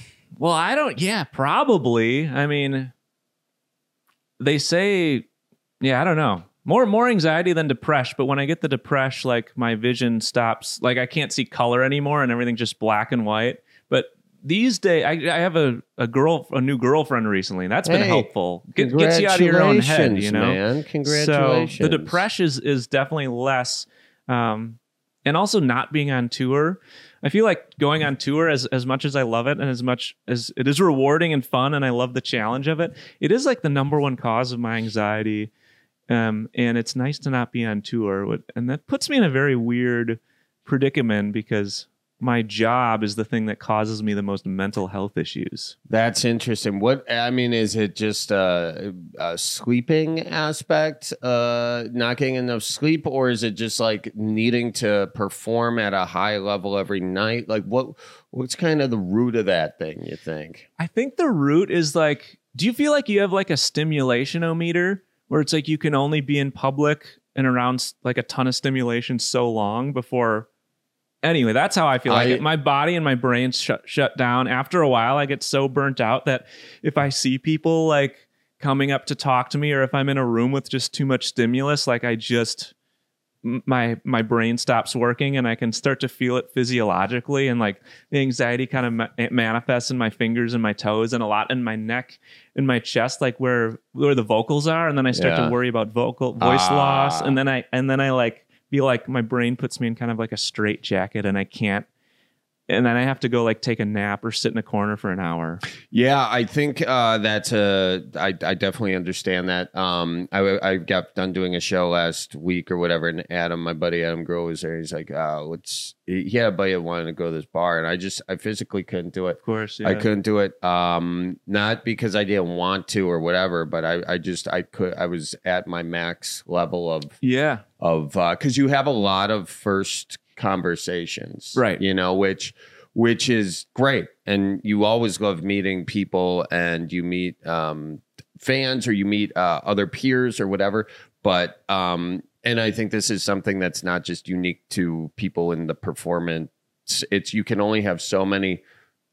probably. I mean, they say, I don't know. More anxiety than depression, but when I get the depression, like my vision stops, like I can't see color anymore and everything's just black and white. But these days, I have a new girlfriend recently, and that's been helpful. Gets you out of your own head, man. Congratulations. So the depression is definitely less, and also not being on tour. I feel like going on tour, as much as I love it and as much as it is rewarding and fun, and I love the challenge of it, it is like the number one cause of my anxiety. And it's nice to not be on tour. And that puts me in a very weird predicament because my job is the thing that causes me the most mental health issues. That's interesting. Is it just a sleeping aspect, not getting enough sleep, or is it just like needing to perform at a high level every night? Like what's kind of the root of that thing, you think? I think the root is like, do you feel like you have like a stimulation-o-meter where it's like you can only be in public and around like a ton of stimulation so long before... Anyway, that's how I feel. Like my body and my brain shut down. After a while, I get so burnt out that if I see people like coming up to talk to me, or if I'm in a room with just too much stimulus, like my brain stops working and I can start to feel it physiologically, and like the anxiety kind of manifests in my fingers and my toes and a lot in my neck and my chest, like where the vocals are, and then I start to worry about voice loss, and then I like feel like my brain puts me in kind of like a straitjacket, and I can't and then I have to go like take a nap or sit in a corner for an hour. Yeah, I think I definitely understand that. I got done doing a show last week or whatever, and my buddy Adam Grohl was there. He's like, he had a buddy that wanted to go to this bar, and I physically couldn't do it. Of course, yeah. I couldn't do it. Not because I didn't want to or whatever, but I was at my max level of because you have a lot of first conversations, right? Which is great, and you always love meeting people, and you meet fans or you meet other peers or whatever. But and I think this is something that's not just unique to people in the performance. It's you can only have so many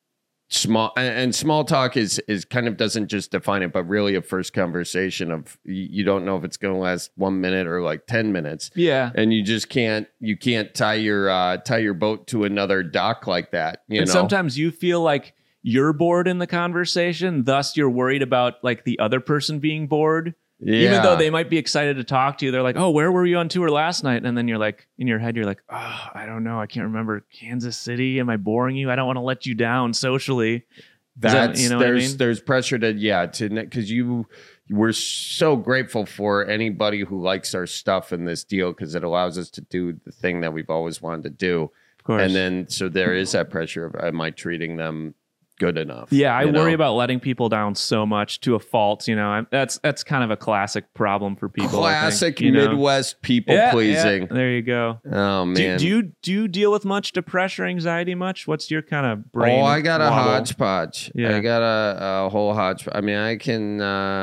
small talk is kind of doesn't just define it, but really a first conversation of you don't know if it's going to last 1 minute or like 10 minutes. Yeah. And you just can't tie your boat to another dock like that. You know, sometimes you feel like you're bored in the conversation. Thus you're worried about like the other person being bored. Yeah. Even though they might be excited to talk to you, they're like, "Oh, where were you on tour last night?" And then you're like, in your head, you're like, "Oh, I don't know. I can't remember. Kansas City. Am I boring you? I don't want to let you down socially." There's pressure because we're so grateful for anybody who likes our stuff in this deal because it allows us to do the thing that we've always wanted to do. Of course. And then so there is that pressure of am I treating them good enough? Yeah, I worry about letting people down so much to a fault. That's kind of a classic problem for people. Classic Midwest people pleasing. Yeah, there you go. Oh man, do you deal with much depression or anxiety much? What's your kind of brain? Oh, I got a hodgepodge. Yeah. I got a whole hodgepodge. I mean, I can.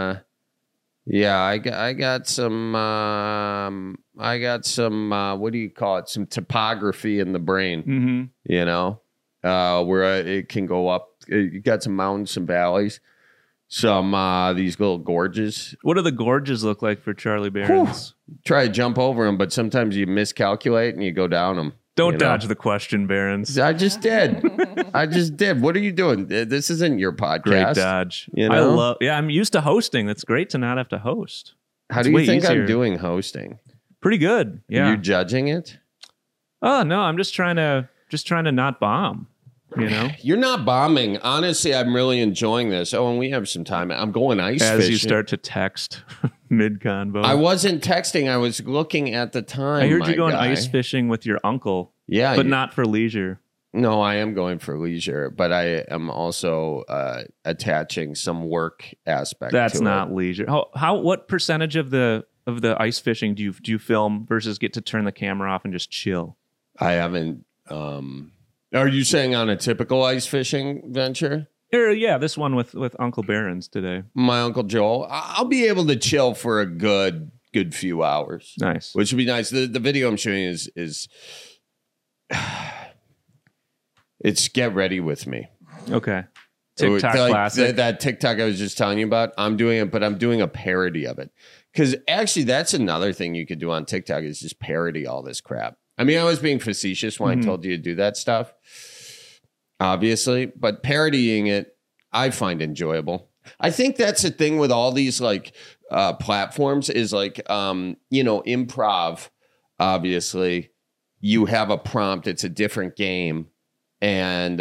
I got some. What do you call it? Some topography in the brain. Mm-hmm. Where it can go up. You got some mountains, some valleys, some these little gorges. What do the gorges look like for Charlie Berens? Try to jump over them, but sometimes you miscalculate and you go down them. Don't dodge the question, Berens. I just did. What are you doing? This isn't your podcast. Great dodge. I'm used to hosting. That's great to not have to host. How do you think I'm doing hosting? Pretty good. Yeah. Are you judging it? Oh no, I'm just trying to not bomb. You're not bombing. Honestly, I'm really enjoying this. Oh, and we have some time. I'm going ice fishing. As you start to text mid-convo. I wasn't texting. I was looking at the time. I heard you going ice fishing with your uncle. Yeah. But not for leisure. No, I am going for leisure, but I am also attaching some work aspect to it. That's not leisure. What percentage of the ice fishing do you film versus get to turn the camera off and just chill? I haven't... Are you saying on a typical ice fishing venture? Yeah, this one with Uncle Berens today. My Uncle Joel. I'll be able to chill for a good few hours. Nice. Which would be nice. The video I'm showing is it's Get Ready With Me. Okay. TikTok classic. That TikTok I was just telling you about, I'm doing it, but I'm doing a parody of it. Because actually that's another thing you could do on TikTok is just parody all this crap. I mean, I was being facetious when I told you to do that stuff, obviously, but parodying it, I find enjoyable. I think that's the thing with all these like platforms is like, improv, obviously, you have a prompt, it's a different game, and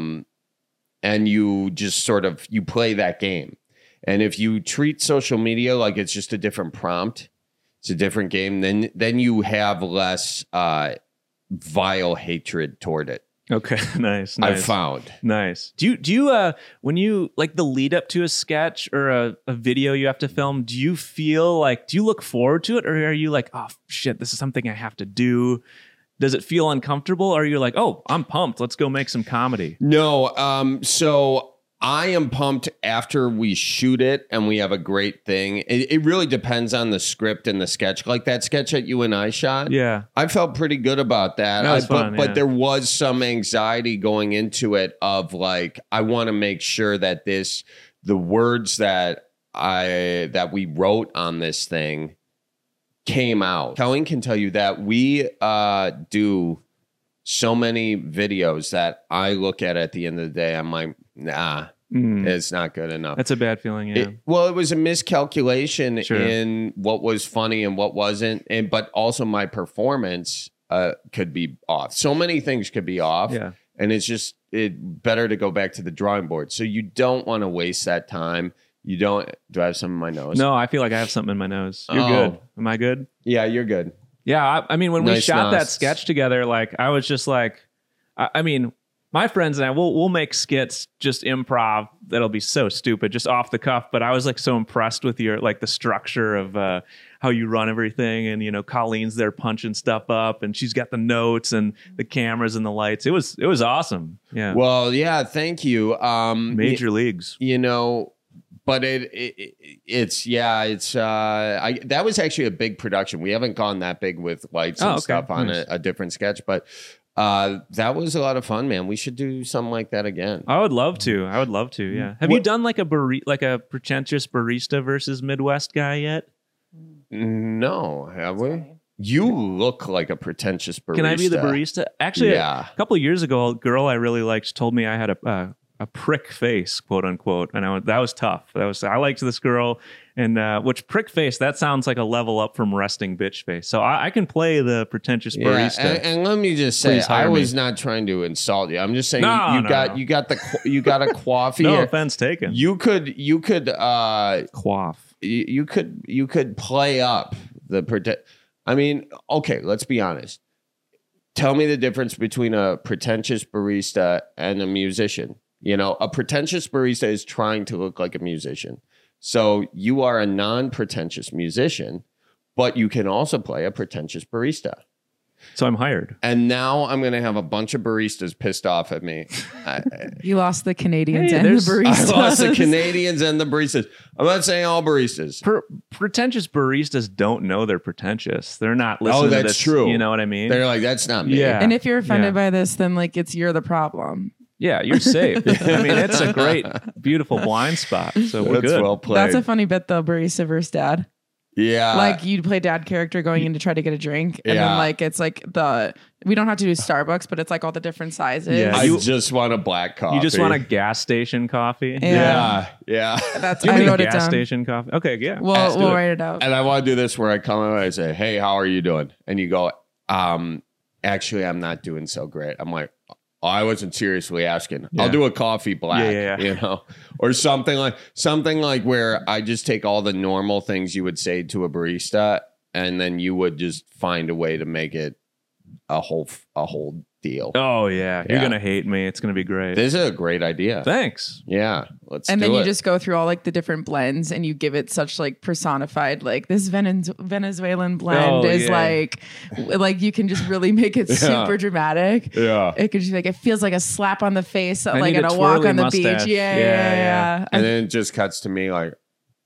you just sort of, you play that game. And if you treat social media like it's just a different prompt, it's a different game, then you have less vile hatred toward it. Okay, nice. I found. Nice. Do you when you like the lead up to a sketch or a video you have to film, do you look forward to it, or are you like, oh shit, this is something I have to do? Does it feel uncomfortable, or are you like, oh, I'm pumped, let's go make some comedy? No, so I am pumped after we shoot it and we have a great thing. It really depends on the script and the sketch. Like that sketch that you and I shot. Yeah. I felt pretty good about that. That was fun, but there was some anxiety going into it of like, I want to make sure that the words that we wrote on this thing came out. Colleen can tell you that we do so many videos that I look at the end of the day. I'm like, nah, it's not good enough. That's a bad feeling. Yeah. It was a miscalculation in what was funny and what wasn't, but also my performance could be off. So many things could be off. Yeah. and it's just better to go back to the drawing board. So you don't want to waste that time. You don't. Do I have something in my nose? No, I feel like I have something in my nose. You're good. Am I good? Yeah, you're good. Yeah, I mean, when we shot that sketch together, like I was just like, I mean, my friends and I, we'll make skits, just improv. That'll be so stupid, just off the cuff. But I was like so impressed with your like the structure of how you run everything, and you know, Colleen's there punching stuff up, and she's got the notes and the cameras and the lights. It was awesome. Yeah. Well, yeah. Thank you. Major leagues. You know. But it's that was actually a big production. We haven't gone that big with lights and stuff on a different sketch, but that was a lot of fun, man. We should do something like that again. I would love to. Yeah. Have you done like a pretentious barista versus Midwest guy yet? No, have we? You look like a pretentious barista. Can I be the barista? Actually, a couple of years ago, a girl I really liked told me I had a prick face, quote unquote, and that was tough. I liked this girl, and which prick face, that sounds like a level up from resting bitch face. So I can play the pretentious barista. And let me just say, I was not trying to insult you. I'm just saying you got a coffee. No offense taken. You could quaff. You could play up the I mean, okay, let's be honest. Tell me the difference between a pretentious barista and a musician. You know, a pretentious barista is trying to look like a musician. So you are a non-pretentious musician, but you can also play a pretentious barista. So I'm hired. And now I'm going to have a bunch of baristas pissed off at me. You lost the Canadians and the baristas. I lost the Canadians and the baristas. I'm not saying all baristas. Pretentious baristas don't know they're pretentious. They're not listening to this. Oh, that's true. You know what I mean? They're like, that's not me. Yeah. And if you're offended by this, then like you're the problem. Yeah, you're safe. I mean, it's a great, beautiful blind spot. So we're good. Well played. That's a funny bit though, barista versus dad. Yeah. Like you'd play dad character going in to try to get a drink. And then like it's like we don't have to do Starbucks, but it's like all the different sizes. Yeah. I just want a black coffee. You just want a gas station coffee? Yeah. That's I wrote it down. Gas station coffee. Okay, yeah. We'll write it out. And I want to do this where I come in and I say, hey, how are you doing? And you go, actually, I'm not doing so great. I'm like, I wasn't seriously asking. Yeah. I'll do a coffee black, you know, or something like where I just take all the normal things you would say to a barista, and then you would just find a way to make it a whole deal. Oh yeah, you're gonna hate me. It's gonna be great. This is a great idea. Thanks. Yeah, let's. And do then it. you just go through all like the different blends, and you give it such like personified, like this Venezuelan blend is like you can just really make it super dramatic. Yeah, it could just like it feels like a slap on the face, like at a walk on the beach. Yeah. And then it just cuts to me like.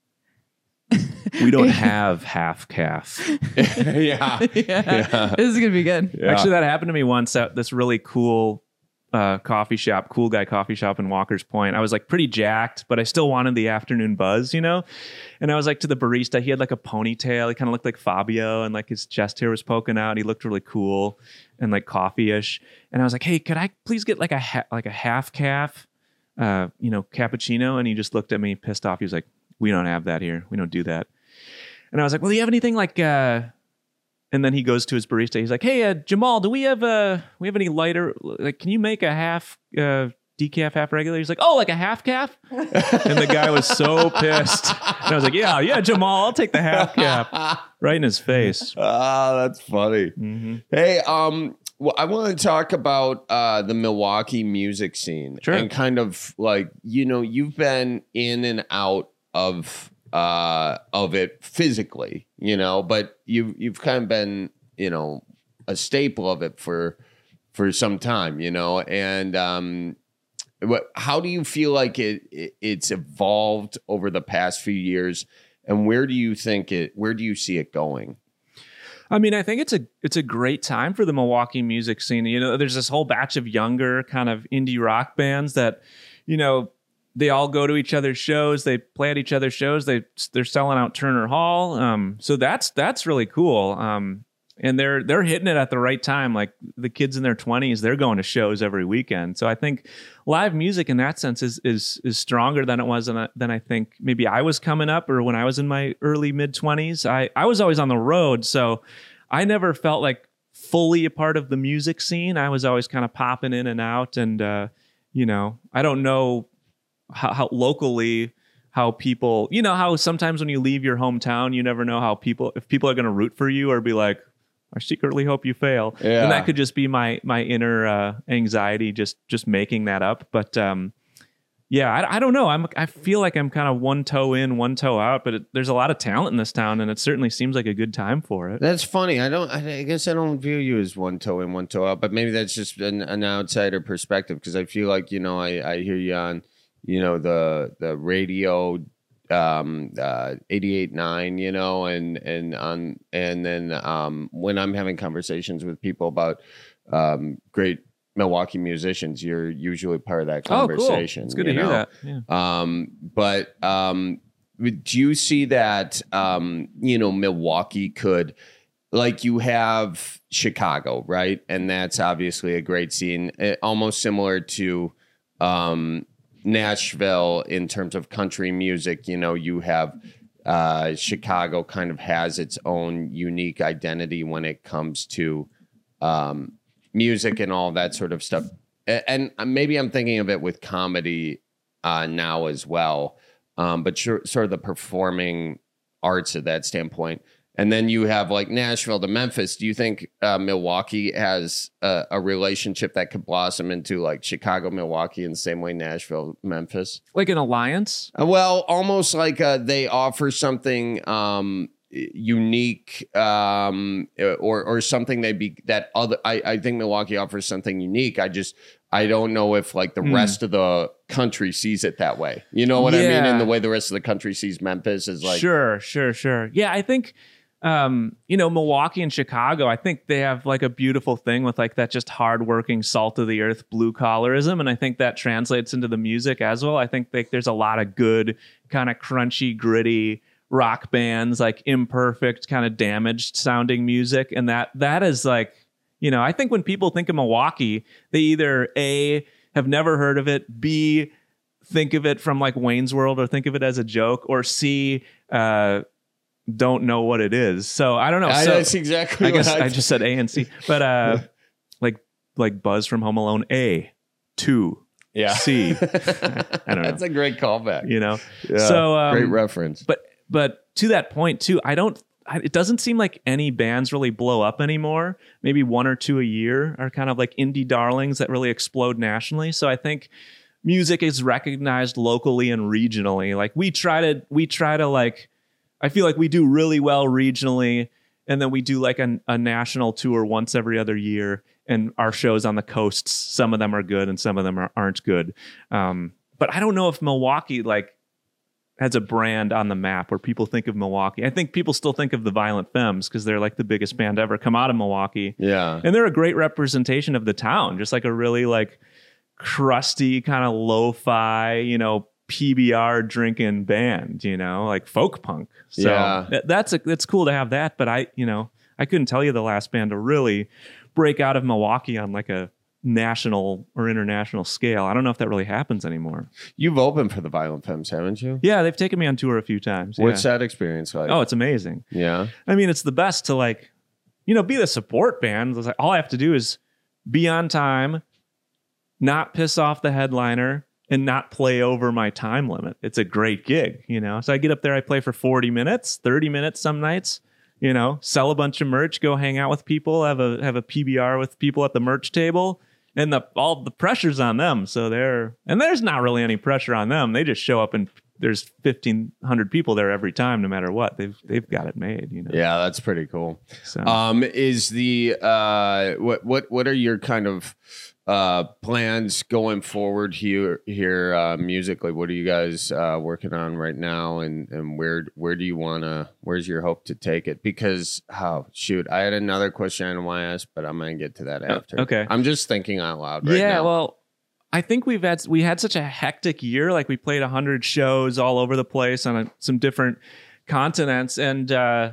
We don't have half calf. Yeah. This is gonna be good. Yeah. Actually, that happened to me once at this really cool coffee shop in Walker's Point. I was like pretty jacked, but I still wanted the afternoon buzz, you know? And I was like to the barista, he had like a ponytail. He kind of looked like Fabio, and like his chest hair was poking out. He looked really cool and like coffee-ish. And I was like, hey, could I please get like a half calf, cappuccino? And he just looked at me pissed off. He was like, we don't have that here. We don't do that. And I was like, well, do you have anything like, and then he goes to his barista. He's like, hey, Jamal, do we have any lighter? Like, can you make a half decaf, half regular? He's like, oh, like a half calf? And the guy was so pissed. And I was like, yeah, Jamal, I'll take the half calf. Right in his face. Oh, that's funny. Mm-hmm. Hey, well, I want to talk about the Milwaukee music scene. Sure. And kind of like, you know, you've been in and out of it physically, you know, but you've kind of been, you know, a staple of it for some time, you know, and how do you feel like it's evolved over the past few years, and where do you see it going? I mean, I think it's a great time for the Milwaukee music scene. You know, there's this whole batch of younger kind of indie rock bands that, you know, they all go to each other's shows. They play at each other's shows. They're selling out Turner Hall. So that's really cool. And they're hitting it at the right time. Like the kids in their 20s, they're going to shows every weekend. So I think live music in that sense is stronger than it was than I think maybe I was coming up, or when I was in my early mid 20s. I was always on the road, so I never felt like fully a part of the music scene. I was always kind of popping in and out, and you know, I don't know how locally how people, you know, how sometimes when you leave your hometown, you never know if people are going to root for you or be like, I secretly hope you fail. Yeah. And that could just be my inner anxiety, just making that up. But yeah, I don't know. I feel like I'm kind of one toe in, one toe out, but there's a lot of talent in this town, and it certainly seems like a good time for it. That's funny. I guess I don't view you as one toe in, one toe out, but maybe that's just an outsider perspective, because I feel like, you know, I hear you on, you know, the radio 88.9, you know, and then when I'm having conversations with people about great Milwaukee musicians, you're usually part of that conversation. Oh, cool. It's good to hear that. Yeah. But do you see that you know, Milwaukee could, like, you have Chicago, right? And that's obviously a great scene, almost similar to Nashville in terms of country music. You know, you have Chicago kind of has its own unique identity when it comes to music and all that sort of stuff. And maybe I'm thinking of it with comedy now as well, but sort of the performing arts at that standpoint. And then you have like Nashville to Memphis. Do you think Milwaukee has a relationship that could blossom into like Chicago, Milwaukee in the same way Nashville, Memphis? Like an alliance? Well, almost like they offer something unique or something I think Milwaukee offers something unique. I don't know if like the rest of the country sees it that way. You know what I mean? In the way the rest of the country sees Memphis is like... Sure. Yeah, I think... you know, Milwaukee and Chicago, I think they have like a beautiful thing with like that just hardworking, salt of the earth, blue collarism. And I think that translates into the music as well. I think there's a lot of good kind of crunchy, gritty rock bands, like imperfect, kind of damaged sounding music. And that is like, you know, I think when people think of Milwaukee, they either A, have never heard of it, B, think of it from like Wayne's World or think of it as a joke, or C, don't know what it is. So I don't know. So that's exactly I guess I just said A and C. But like Buzz from Home Alone, A, 2, C. I don't know. That's a great callback. You know? Yeah, so great reference. But to that point too, it doesn't seem like any bands really blow up anymore. Maybe 1 or 2 a year are kind of like indie darlings that really explode nationally. So I think music is recognized locally and regionally. Like we try to like, I feel like we do really well regionally, and then we do like a national tour once every other year, and our shows on the coasts, some of them are good and some of them aren't good. But I don't know if Milwaukee like has a brand on the map where people think of Milwaukee. I think people still think of the Violent Femmes because they're like the biggest band ever come out of Milwaukee. Yeah. And they're a great representation of the town, just like a really like crusty kind of lo-fi, you know, PBR drinking band, you know, like folk punk. So yeah. That's cool to have that. But I couldn't tell you the last band to really break out of Milwaukee on like a national or international scale. I don't know if that really happens anymore. You've opened for the Violent Femmes, haven't you? Yeah, they've taken me on tour a few times. What's that experience like? Oh, it's amazing. Yeah. I mean, it's the best to like, you know, be the support band. It's like, all I have to do is be on time, not piss off the headliner, and not play over my time limit. It's a great gig, you know? So I get up there, I play for 40 minutes, 30 minutes some nights, you know, sell a bunch of merch, go hang out with people, have a PBR with people at the merch table, and all the pressure's on them. So there's not really any pressure on them. They just show up and there's 1,500 people there every time, no matter what. They've got it made, you know? Yeah, that's pretty cool. So. Is the, what are your kind of, plans going forward here musically? What are you guys working on right now, and where do you where's your hope to take it? Because I had another question I want to ask, but I'm gonna get to that after. Okay, I'm just thinking out loud right now. Yeah, well, I think we had such a hectic year. Like we played 100 shows all over the place on some different continents, and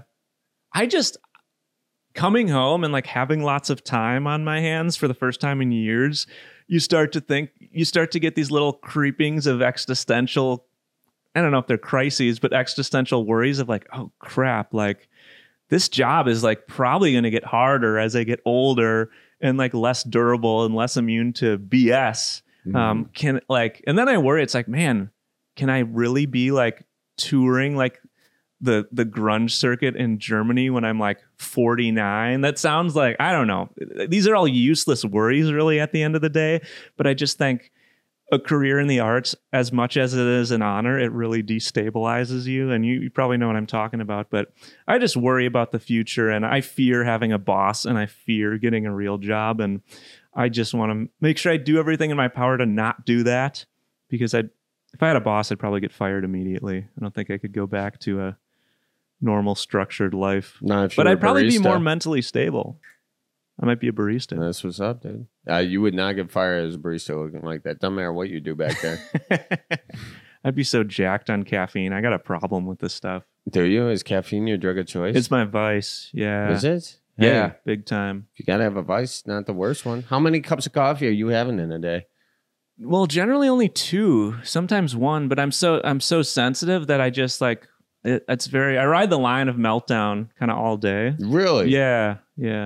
coming home and like having lots of time on my hands for the first time in years, you start to get these little creepings of existential, I don't know if they're crises, but existential worries of like, oh crap, like this job is like probably going to get harder as I get older and like less durable and less immune to BS. And then I worry, it's like, man, can I really be like touring like the grunge circuit in Germany when I'm like 49? That sounds like, I don't know. These are all useless worries really at the end of the day. But I just think a career in the arts, as much as it is an honor, it really destabilizes you. And you probably know what I'm talking about. But I just worry about the future, and I fear having a boss, and I fear getting a real job. And I just want to make sure I do everything in my power to not do that, because if I had a boss, I'd probably get fired immediately. I don't think I could go back to a normal structured life. But I'd probably be more mentally stable. I might be a barista. That's what's up, dude. You would not get fired as a barista looking like that. Doesn't matter what you do back there. I'd be so jacked on caffeine. I got a problem with this stuff. Do you? Is caffeine your drug of choice? It's my vice. Yeah. Is it? Yeah, big time. You got to have a vice, not the worst one. How many cups of coffee are you having in a day? Well, generally only 2, sometimes 1, but I'm so sensitive that I just like it's very. I ride the line of meltdown kind of all day. Really? Yeah.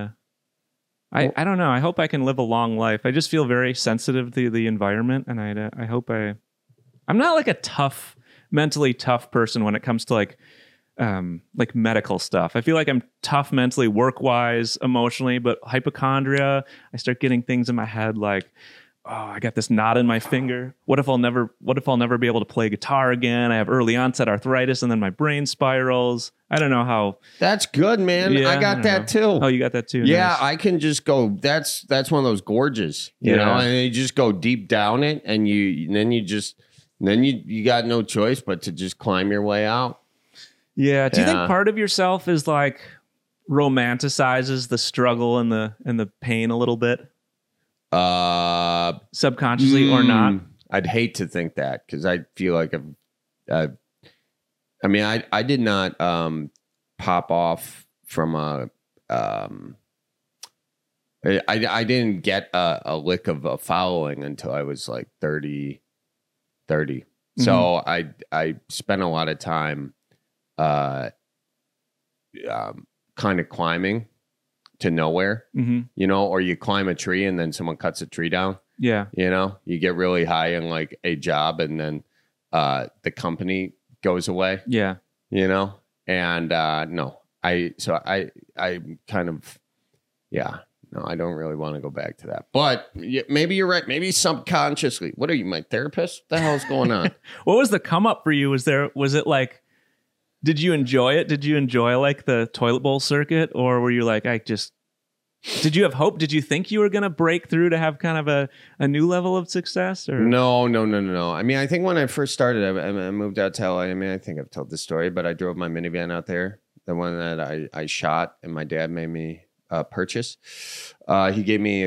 I don't know. I hope I can live a long life. I just feel very sensitive to the environment, and I hope I'm not like a mentally tough person when it comes to like medical stuff. I feel like I'm tough mentally, work-wise, emotionally, but hypochondria, I start getting things in my head like, oh, I got this knot in my finger. What if I'll never be able to play guitar again? I have early onset arthritis, and then my brain spirals. I don't know how. That's good, man. Yeah, I got that too. Oh, you got that too. Yeah, nice. I can just go. That's one of those gorges, you know, and you just go deep down it, and then you got no choice but to just climb your way out. Yeah. Do you think part of yourself is like romanticizes the struggle and the pain a little bit? Subconsciously or not? I'd hate to think that, because I feel like I did not pop off from I didn't get a lick of a following until I was like 30. So I spent a lot of time kind of climbing to nowhere, you know, or you climb a tree and then someone cuts a tree down. Yeah. You know, you get really high in like a job, and then the company goes away. Yeah. You know, and no, I kind of, no, I don't really want to go back to that. But maybe you're right. Maybe subconsciously. What are you, my therapist? What the hell's going on? What was the come up for you? Was it like, did you enjoy it? Did you enjoy like the toilet bowl circuit, or were you like, did you have hope? Did you think you were going to break through to have kind of a new level of success? Or No. I mean, I think when I first started, I moved out to LA. I mean, I think I've told this story, but I drove my minivan out there, the one that I shot, and my dad made me purchase. He gave me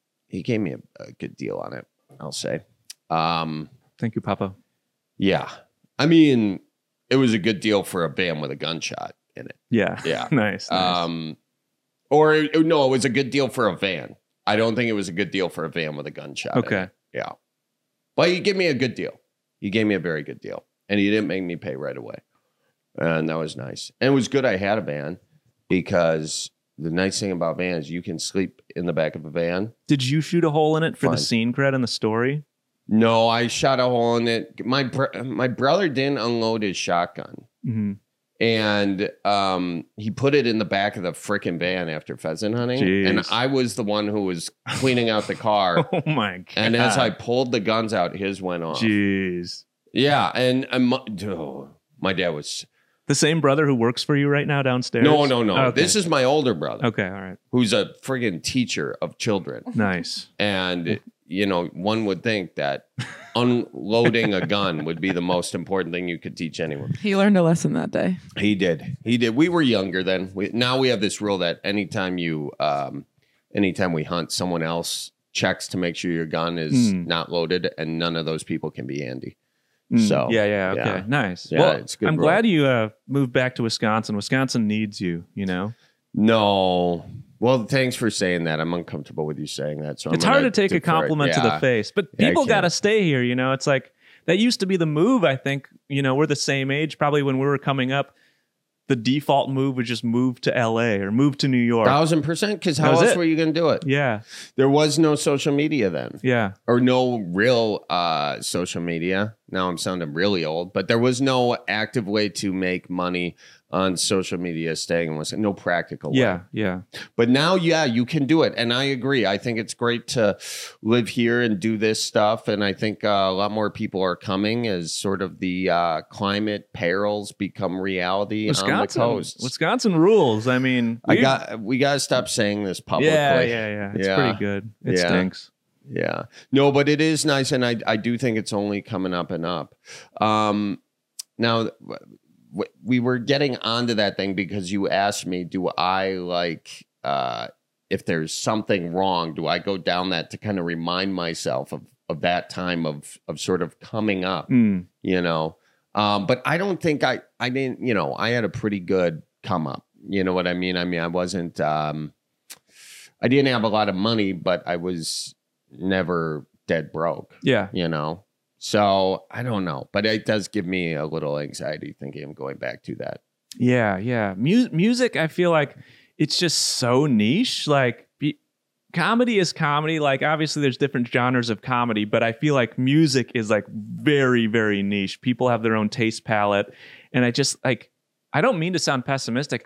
a good deal on it, I'll say. Thank you, Papa. Yeah, I mean, it was a good deal for a van with a gunshot in it. Yeah. Nice. Or no, it was a good deal for a van. I don't think it was a good deal for a van with a gunshot. Okay. Yeah. But you gave me a good deal. You gave me a very good deal. And you didn't make me pay right away. And that was nice. And it was good I had a van, because the nice thing about vans, you can sleep in the back of a van. Did you shoot a hole in it for the scene cred and the story? No, I shot a hole in it. My brother didn't unload his shotgun. Mm-hmm. And he put it in the back of the frickin' van after pheasant hunting. Jeez. And I was the one who was cleaning out the car. Oh, my God. And as I pulled the guns out, his went off. Jeez. Yeah. And my dad was... The same brother who works for you right now downstairs? No. Okay. This is my older brother. Okay, all right. Who's a friggin' teacher of children. Nice. And... you know, one would think that unloading a gun would be the most important thing you could teach anyone. He learned a lesson that day. He did. We were younger then. Now we have this rule that anytime we hunt, someone else checks to make sure your gun is not loaded, and none of those people can be Andy. So yeah, okay, nice. Yeah, well, it's good. I'm glad you moved back to Wisconsin. Wisconsin needs you. You know. No. Well, thanks for saying that. I'm uncomfortable with you saying that. So it's hard to take a compliment to the face, but people got to stay here. You know, it's like that used to be the move. I think, you know, we're the same age, probably when we were coming up. the default move was just move to LA or move to New York. 1,000%. Because how else were you going to do it? Yeah. There was no social media then. Yeah. Or no real social media. Now I'm sounding really old, but there was no active way to make money on social media staying was no practical way. Yeah. But now, you can do it. And I agree. I think it's great to live here and do this stuff. And I think a lot more people are coming as sort of the climate perils become reality on the coast. Wisconsin rules. I mean, we got to stop saying this publicly. Yeah. It's pretty good. It stinks. Yeah. No, but it is nice. And I do think it's only coming up and up. Now, we were getting onto that thing because you asked me, do I like, if there's something wrong, do I go down that to kind of remind myself of that time of sort of coming up, you know? But I don't think I didn't, you know, I had a pretty good come up. You know what I mean? I mean, I wasn't, I didn't have a lot of money, but I was never dead broke. Yeah. You know? So I don't know, but it does give me a little anxiety thinking of going back to that. Yeah. Music, I feel like it's just so niche. Like comedy is comedy. Like obviously there's different genres of comedy, but I feel like music is like very, very niche. People have their own taste palette. And I just like, I don't mean to sound pessimistic.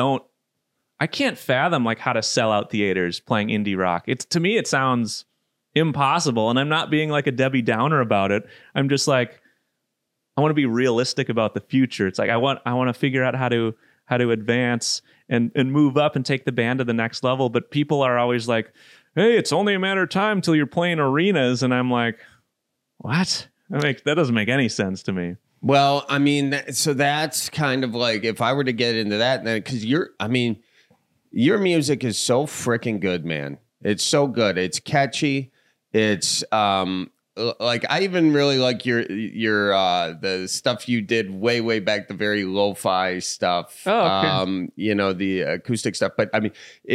I can't fathom like how to sell out theaters playing indie rock. To me, it sounds impossible, and I'm not being like a Debbie Downer about it. I'm just like, I want to be realistic about the future. It's like I want to figure out how to advance and move up and take the band to the next level. But people are always like, hey, it's only a matter of time till you're playing arenas, and I'm like, what? That doesn't make any sense to me. Well, I mean, so that's kind of like if I were to get into that, then because your music is so freaking good, man. It's so good. It's catchy. It's like I even really like your the stuff you did way back, the very lo-fi stuff. Oh, okay. You know, the acoustic stuff. But I mean,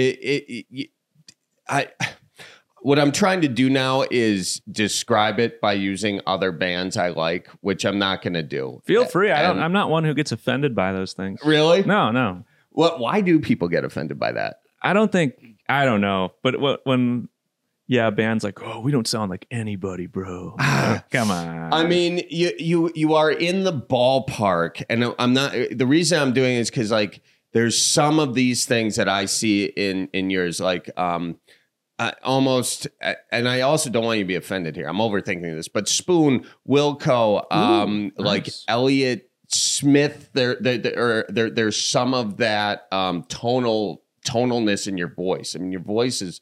what I'm trying to do now is describe it by using other bands I like, which I'm not going to do. Feel free. I'm not one who gets offended by those things. Really? No. Why do people get offended by that? I don't know. But when bands like, oh, we don't sound like anybody, bro. Come on. I mean, you are in the ballpark, and I'm not. The reason I'm doing it is because like there's some of these things that I see in yours, like almost, and I also don't want you to be offended here. I'm overthinking this, but Spoon, Wilco, nice. like Elliott Smith, there's some of that tonalness in your voice. I mean, your voice is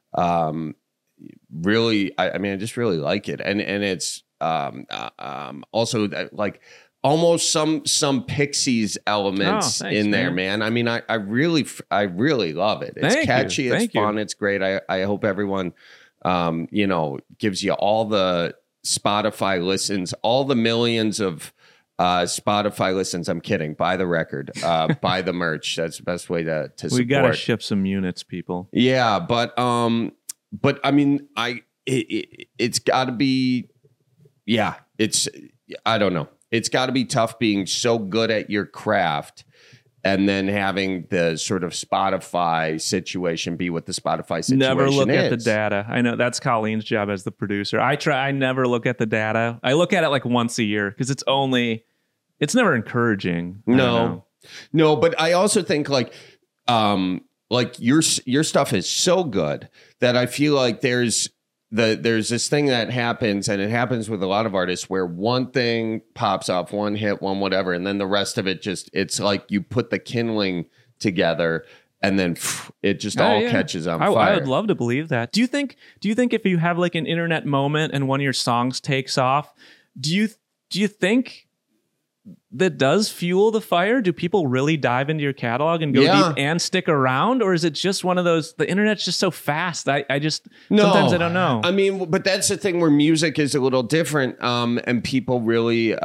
really, I mean, I just really like it, and it's also like almost some Pixies elements in there, man. I mean, I really love it. It's catchy, it's fun, it's great. I hope everyone gives you all the Spotify listens, all the millions of Spotify listens. I'm kidding. Buy the record, buy the merch. That's the best way to support. We gotta ship some units, people. Yeah, but I mean, it's got to be, I don't know. It's got to be tough being so good at your craft and then having the sort of Spotify situation be what the Spotify situation is. Never look at the data. I know that's Colleen's job as the producer. I never look at the data. I look at it like once a year because it's never encouraging. No, but I also think like your stuff is so good that I feel like there's this thing that happens, and it happens with a lot of artists where one thing pops off, one hit, one whatever, and then the rest of it it's like you put the kindling together and then it just all catches on fire. I would love to believe that. Do you think if you have like an internet moment and one of your songs takes off, do you think that does fuel the fire? Do people really dive into your catalog and go deep and stick around? Or is it just one of those, the internet's just so fast? Sometimes I don't know. I mean, but that's the thing where music is a little different. And people really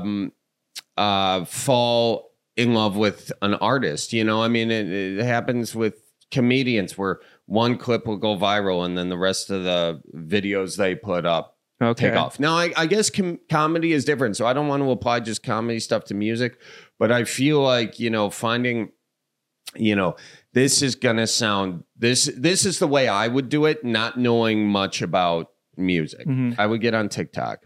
fall in love with an artist. You know, I mean, it happens with comedians where one clip will go viral and then the rest of the videos they put up take off. Now, I guess comedy is different, so I don't want to apply just comedy stuff to music, But I feel like, finding, this is going to sound, this is the way I would do it, not knowing much about music. I would get on TikTok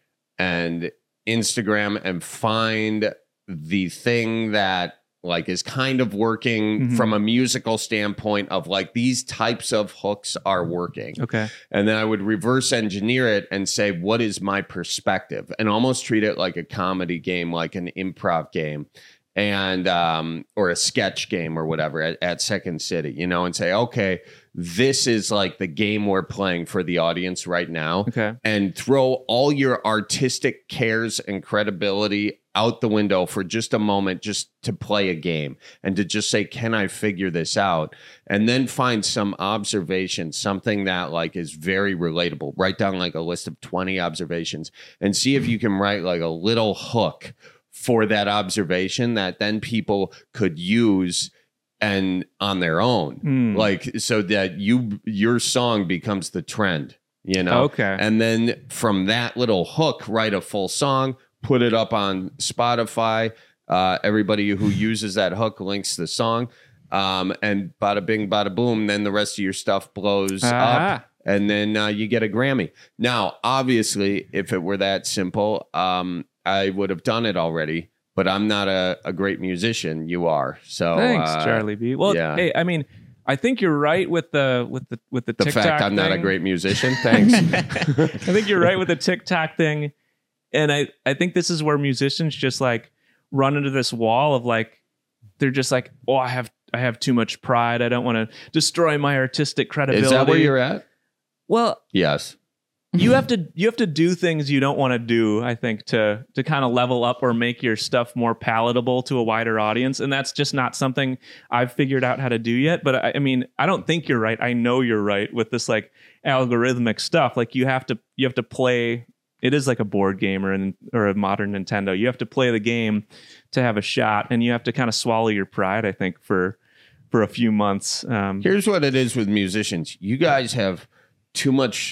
and Instagram and find the thing that like is kind of working from a musical standpoint of like these types of hooks are working. Okay. And then I would reverse engineer it and say, what is my perspective? And almost treat it like a comedy game, like an improv game and or a sketch game or whatever at Second City, and say, okay, this is like the game we're playing for the audience right now. Okay. And throw all your artistic cares and credibility out the window for just a moment, just to play a game and to just say, can I figure this out? And then find some observation, something that like is very relatable. Write down like a list of 20 observations and see if you can write like a little hook for that observation that then people could use and on their own, like so that your song becomes the trend, Okay. And then from that little hook, write a full song, put it up on Spotify. Everybody who uses that hook links the song, and bada bing, bada boom. Then the rest of your stuff blows up, and then you get a Grammy. Now, obviously, if it were that simple, I would have done it already. But I'm not a great musician. You are. So thanks, Charlie B. Well, yeah. Hey, I mean, I think you're right with the TikTok fact I'm thing. Not a great musician. Thanks. I think you're right with the TikTok thing, and I think this is where musicians just like run into this wall of like they're just like, oh, I have too much pride. I don't want to destroy my artistic credibility. Is that where you're at? Well, yes. You have to do things you don't want to do, I think, to kind of level up or make your stuff more palatable to a wider audience. And that's just not something I've figured out how to do yet. But I mean, I don't think you're right. I know you're right with this like algorithmic stuff. Like you have to play. It is like a board game or a modern Nintendo. You have to play the game to have a shot, and you have to kind of swallow your pride, I think, for a few months. Here's what it is with musicians. You guys have too much.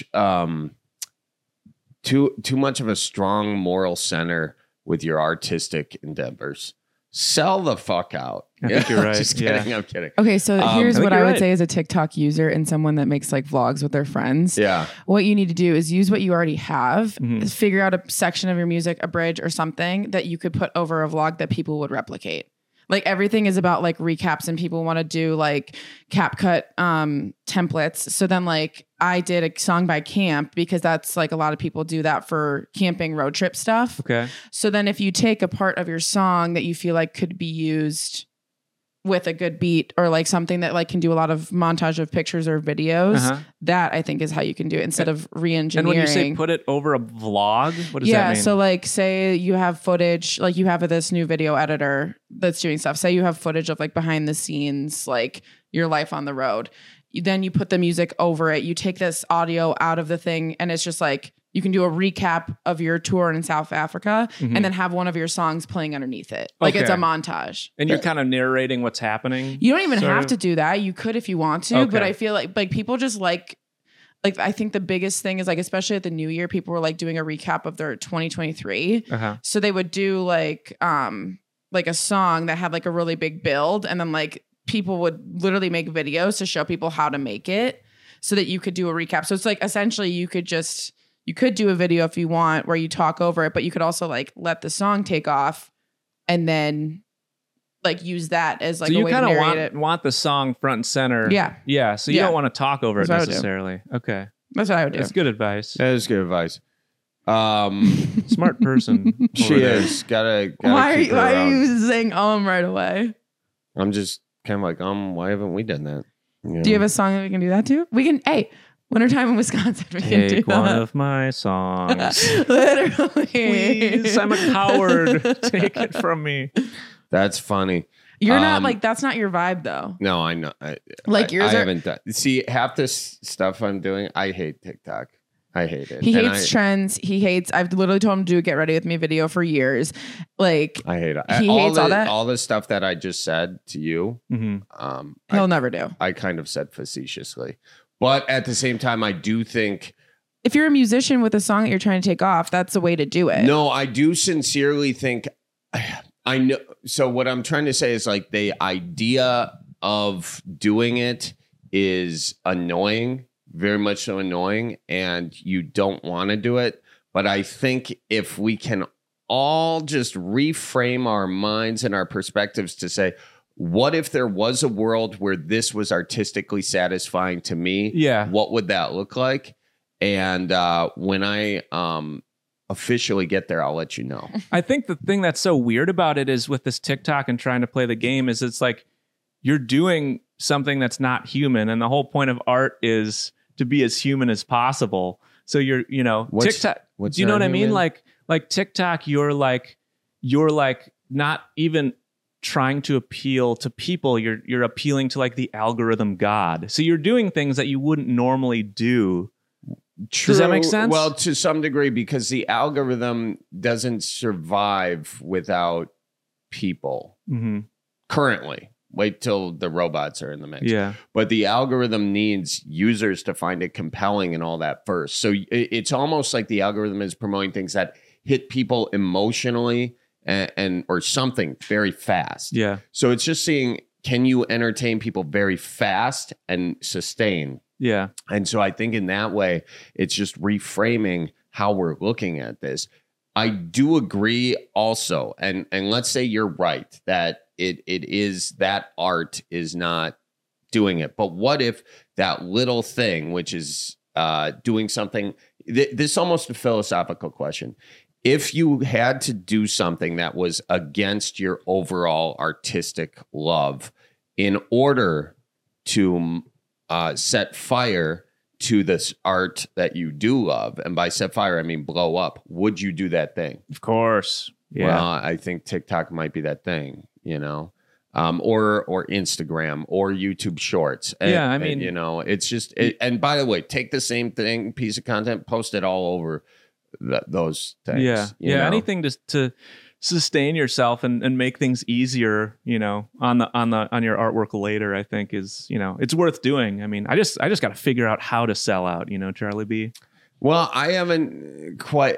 Too much of a strong moral center with your artistic endeavors. Sell the fuck out. I think you're right. Just kidding. I'm kidding. Okay, so here's what I would say as a TikTok user and someone that makes like vlogs with their friends. Yeah. What you need to do is use what you already have. Is figure out a section of your music, a bridge or something that you could put over a vlog that people would replicate. Like everything is about like recaps and people want to do like CapCut templates. So then like I did a song by camp because that's like a lot of people do that for camping road trip stuff. Okay. So then if you take a part of your song that you feel like could be used with a good beat or like something that like can do a lot of montage of pictures or videos, that I think is how you can do it instead of re-engineering. And when you say put it over a vlog, what does that mean? So like say you have footage, like you have this new video editor that's doing stuff. Say you have footage of like behind the scenes, like your life on the road. Then you put the music over it. You take this audio out of the thing and it's just like, you can do a recap of your tour in South Africa and then have one of your songs playing underneath it. Like it's a montage. And you're kind of narrating what's happening. You don't even have to do that. You could if you want to, but I feel like people just like I think the biggest thing is like, especially at the new year, people were like doing a recap of their 2023. So they would do like a song that had like a really big build and then like people would literally make videos to show people how to make it so that you could do a recap. So it's like essentially you could do a video if you want where you talk over it, but you could also like let the song take off and then like use that as like so a way to narrate it. So you kind of want the song front and center. Yeah. Yeah. So you don't want to talk over it necessarily. Okay. That's what I would do. That's good advice. That is good advice. Smart person. She is. Gotta why are you saying right away? I'm just kind of like, why haven't we done that? Yeah. Do you have a song that we can do that to? We can, wintertime in Wisconsin. We can do one that. of my songs. Literally. Please, I'm a coward. Take it from me. That's funny. You're not like, that's not your vibe though. No, I know. I haven't done. See, half this stuff I'm doing, I hate TikTok. I hate it. He hates trends. He hates. I've literally told him to do a Get Ready With Me video for years. Like I hate it. He hates all that. All the stuff that I just said to you. He'll never do. I kind of said facetiously, but at the same time, I do think if you're a musician with a song that you're trying to take off, that's the way to do it. No, I do sincerely think. I know. So what I'm trying to say is like the idea of doing it is annoying, very much so annoying, and you don't want to do it. But I think if we can all just reframe our minds and our perspectives to say, what if there was a world where this was artistically satisfying to me? Yeah. What would that look like? And when I officially get there, I'll let you know. I think the thing that's so weird about it is with this TikTok and trying to play the game is it's like you're doing something that's not human. And the whole point of art is to be as human as possible. So you're, TikTok, do you know what I mean? Like TikTok, you're like not even trying to appeal to people. You're appealing to like the algorithm god. So you're doing things that you wouldn't normally do. True. Does that make sense? Well, to some degree, because the algorithm doesn't survive without people currently. Wait till the robots are in the mix. Yeah. But the algorithm needs users to find it compelling and all that first. So it's almost like the algorithm is promoting things that hit people emotionally and or something very fast. Yeah. So it's just seeing, can you entertain people very fast and sustain? Yeah. And so I think in that way, it's just reframing how we're looking at this. I do agree also, and let's say you're right, that it is that art is not doing it. But what if that little thing, which is doing something, this is almost a philosophical question. If you had to do something that was against your overall artistic love in order to set fire to this art that you do love, and by set fire, I mean blow up, would you do that thing? Of course. Yeah. Well, I think TikTok might be that thing, or Instagram or YouTube Shorts. Yeah, I mean, it's just, and by the way, take the same piece of content, post it all over those things. Yeah. Yeah. Anything to sustain yourself and make things easier, on your artwork later, I think is, it's worth doing. I mean, I just got to figure out how to sell out, Charlie B. Well, I haven't quite.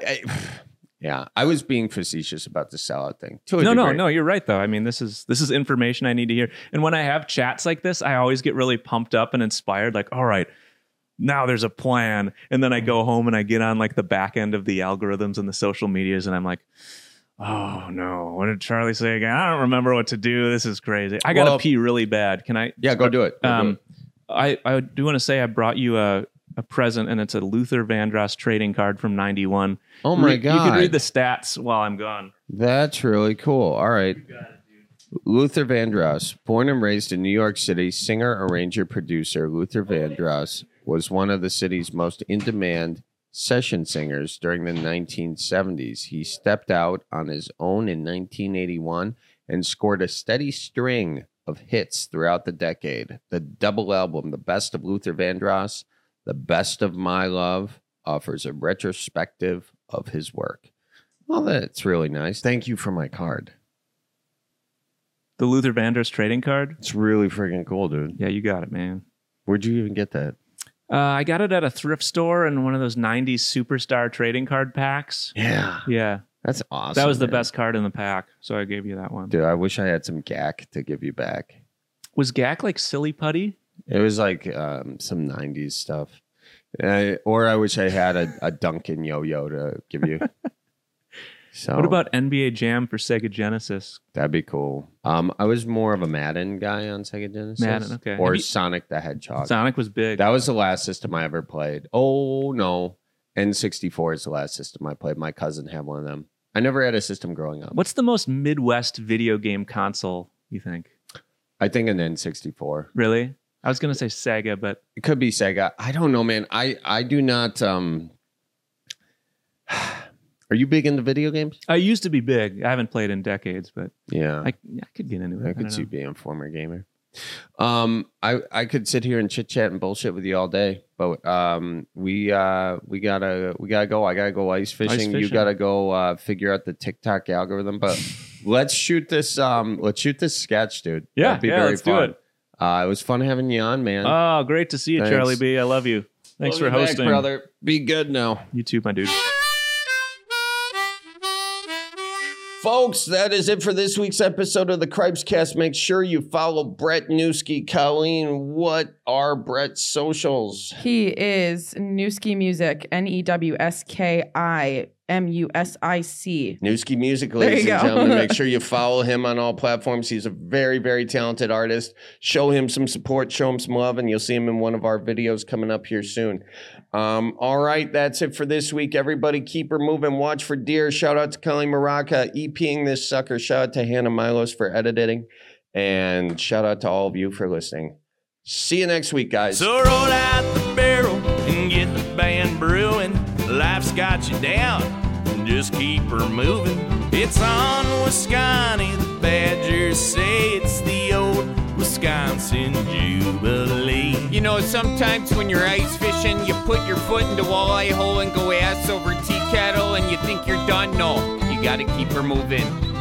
I was being facetious about the sellout thing. No, you're right though. I mean, this is information I need to hear. And when I have chats like this, I always get really pumped up and inspired. Like, all right, now there's a plan. And then I go home and I get on like the back end of the algorithms and the social medias, and I'm like, oh no, what did Charlie say again? I don't remember what to do. This is crazy. I gotta pee really bad. Can I? Yeah, go do it. I do want to say I brought you a present, and it's a Luther Vandross trading card from 91. Oh my God. You can read the stats while I'm gone. That's really cool. All right. You got it, dude. Luther Vandross, born and raised in New York City, singer, arranger, producer, Luther Vandross was one of the city's most in-demand session singers during the 1970s. He stepped out on his own in 1981 and scored a steady string of hits throughout the decade. The double album, The Best of Luther Vandross, The Best of My Love, offers a retrospective of his work. Well, that's really nice. Thank you for my card. The Luther Vandross trading card? It's really freaking cool, dude. Yeah, you got it, man. Where'd you even get that? I got it at a thrift store in one of those 90s superstar trading card packs. Yeah. Yeah. That's awesome. That was the best card in the pack, so I gave you that one. Dude, I wish I had some GAC to give you back. Was GAC like silly putty? It was like some 90s stuff. Or I wish I had a Duncan yo-yo to give you. So, what about NBA Jam for Sega Genesis? That'd be cool. I was more of a Madden guy on Sega Genesis. Madden, okay. Or Sonic the Hedgehog. Sonic was big. That was the last system I ever played. Oh, no. N64 is the last system I played. My cousin had one of them. I never had a system growing up. What's the most Midwest video game console, you think? I think an N64. Really? I was going to say Sega, but... It could be Sega. I don't know, man. I do not... Are you big into video games? I used to be big. I haven't played in decades, but yeah, I could get into it. I could see you being a former gamer. I could sit here and chit chat and bullshit with you all day, but we gotta go. I gotta go ice fishing. You gotta go figure out the TikTok algorithm. But let's shoot this sketch, dude. Yeah, that'd be very let's fun. do it. It was fun having you on, man. Oh, great to see you, Charlie B. I love you. Thanks for hosting, brother. Be good now. You too, my dude. Folks, that is it for this week's episode of the Cripescast. Make sure you follow Brett Newski. Colleen, what are Brett's socials? He is Newski Music, NEWSKIMUSIC. Newski Music, ladies and gentlemen. Make sure you follow him on all platforms. He's a very, very talented artist. Show him some support, show him some love, and you'll see him in one of our videos coming up here soon. All right, that's it for this week. Everybody keep her moving. Watch for deer. Shout out to Kelly Maraca, EPing this sucker. Shout out to Hannah Milos for editing. And shout out to all of you for listening. See you next week, guys. So roll out the barrel and get the band brewing. Life's got you down, just keep her moving. It's on Wisconsin, the Badgers say it's the old Wisconsin Jubilee. You know, sometimes when you're ice fishing, you put your foot in the walleye hole and go ass over tea kettle and you think you're done. No, you gotta keep her moving.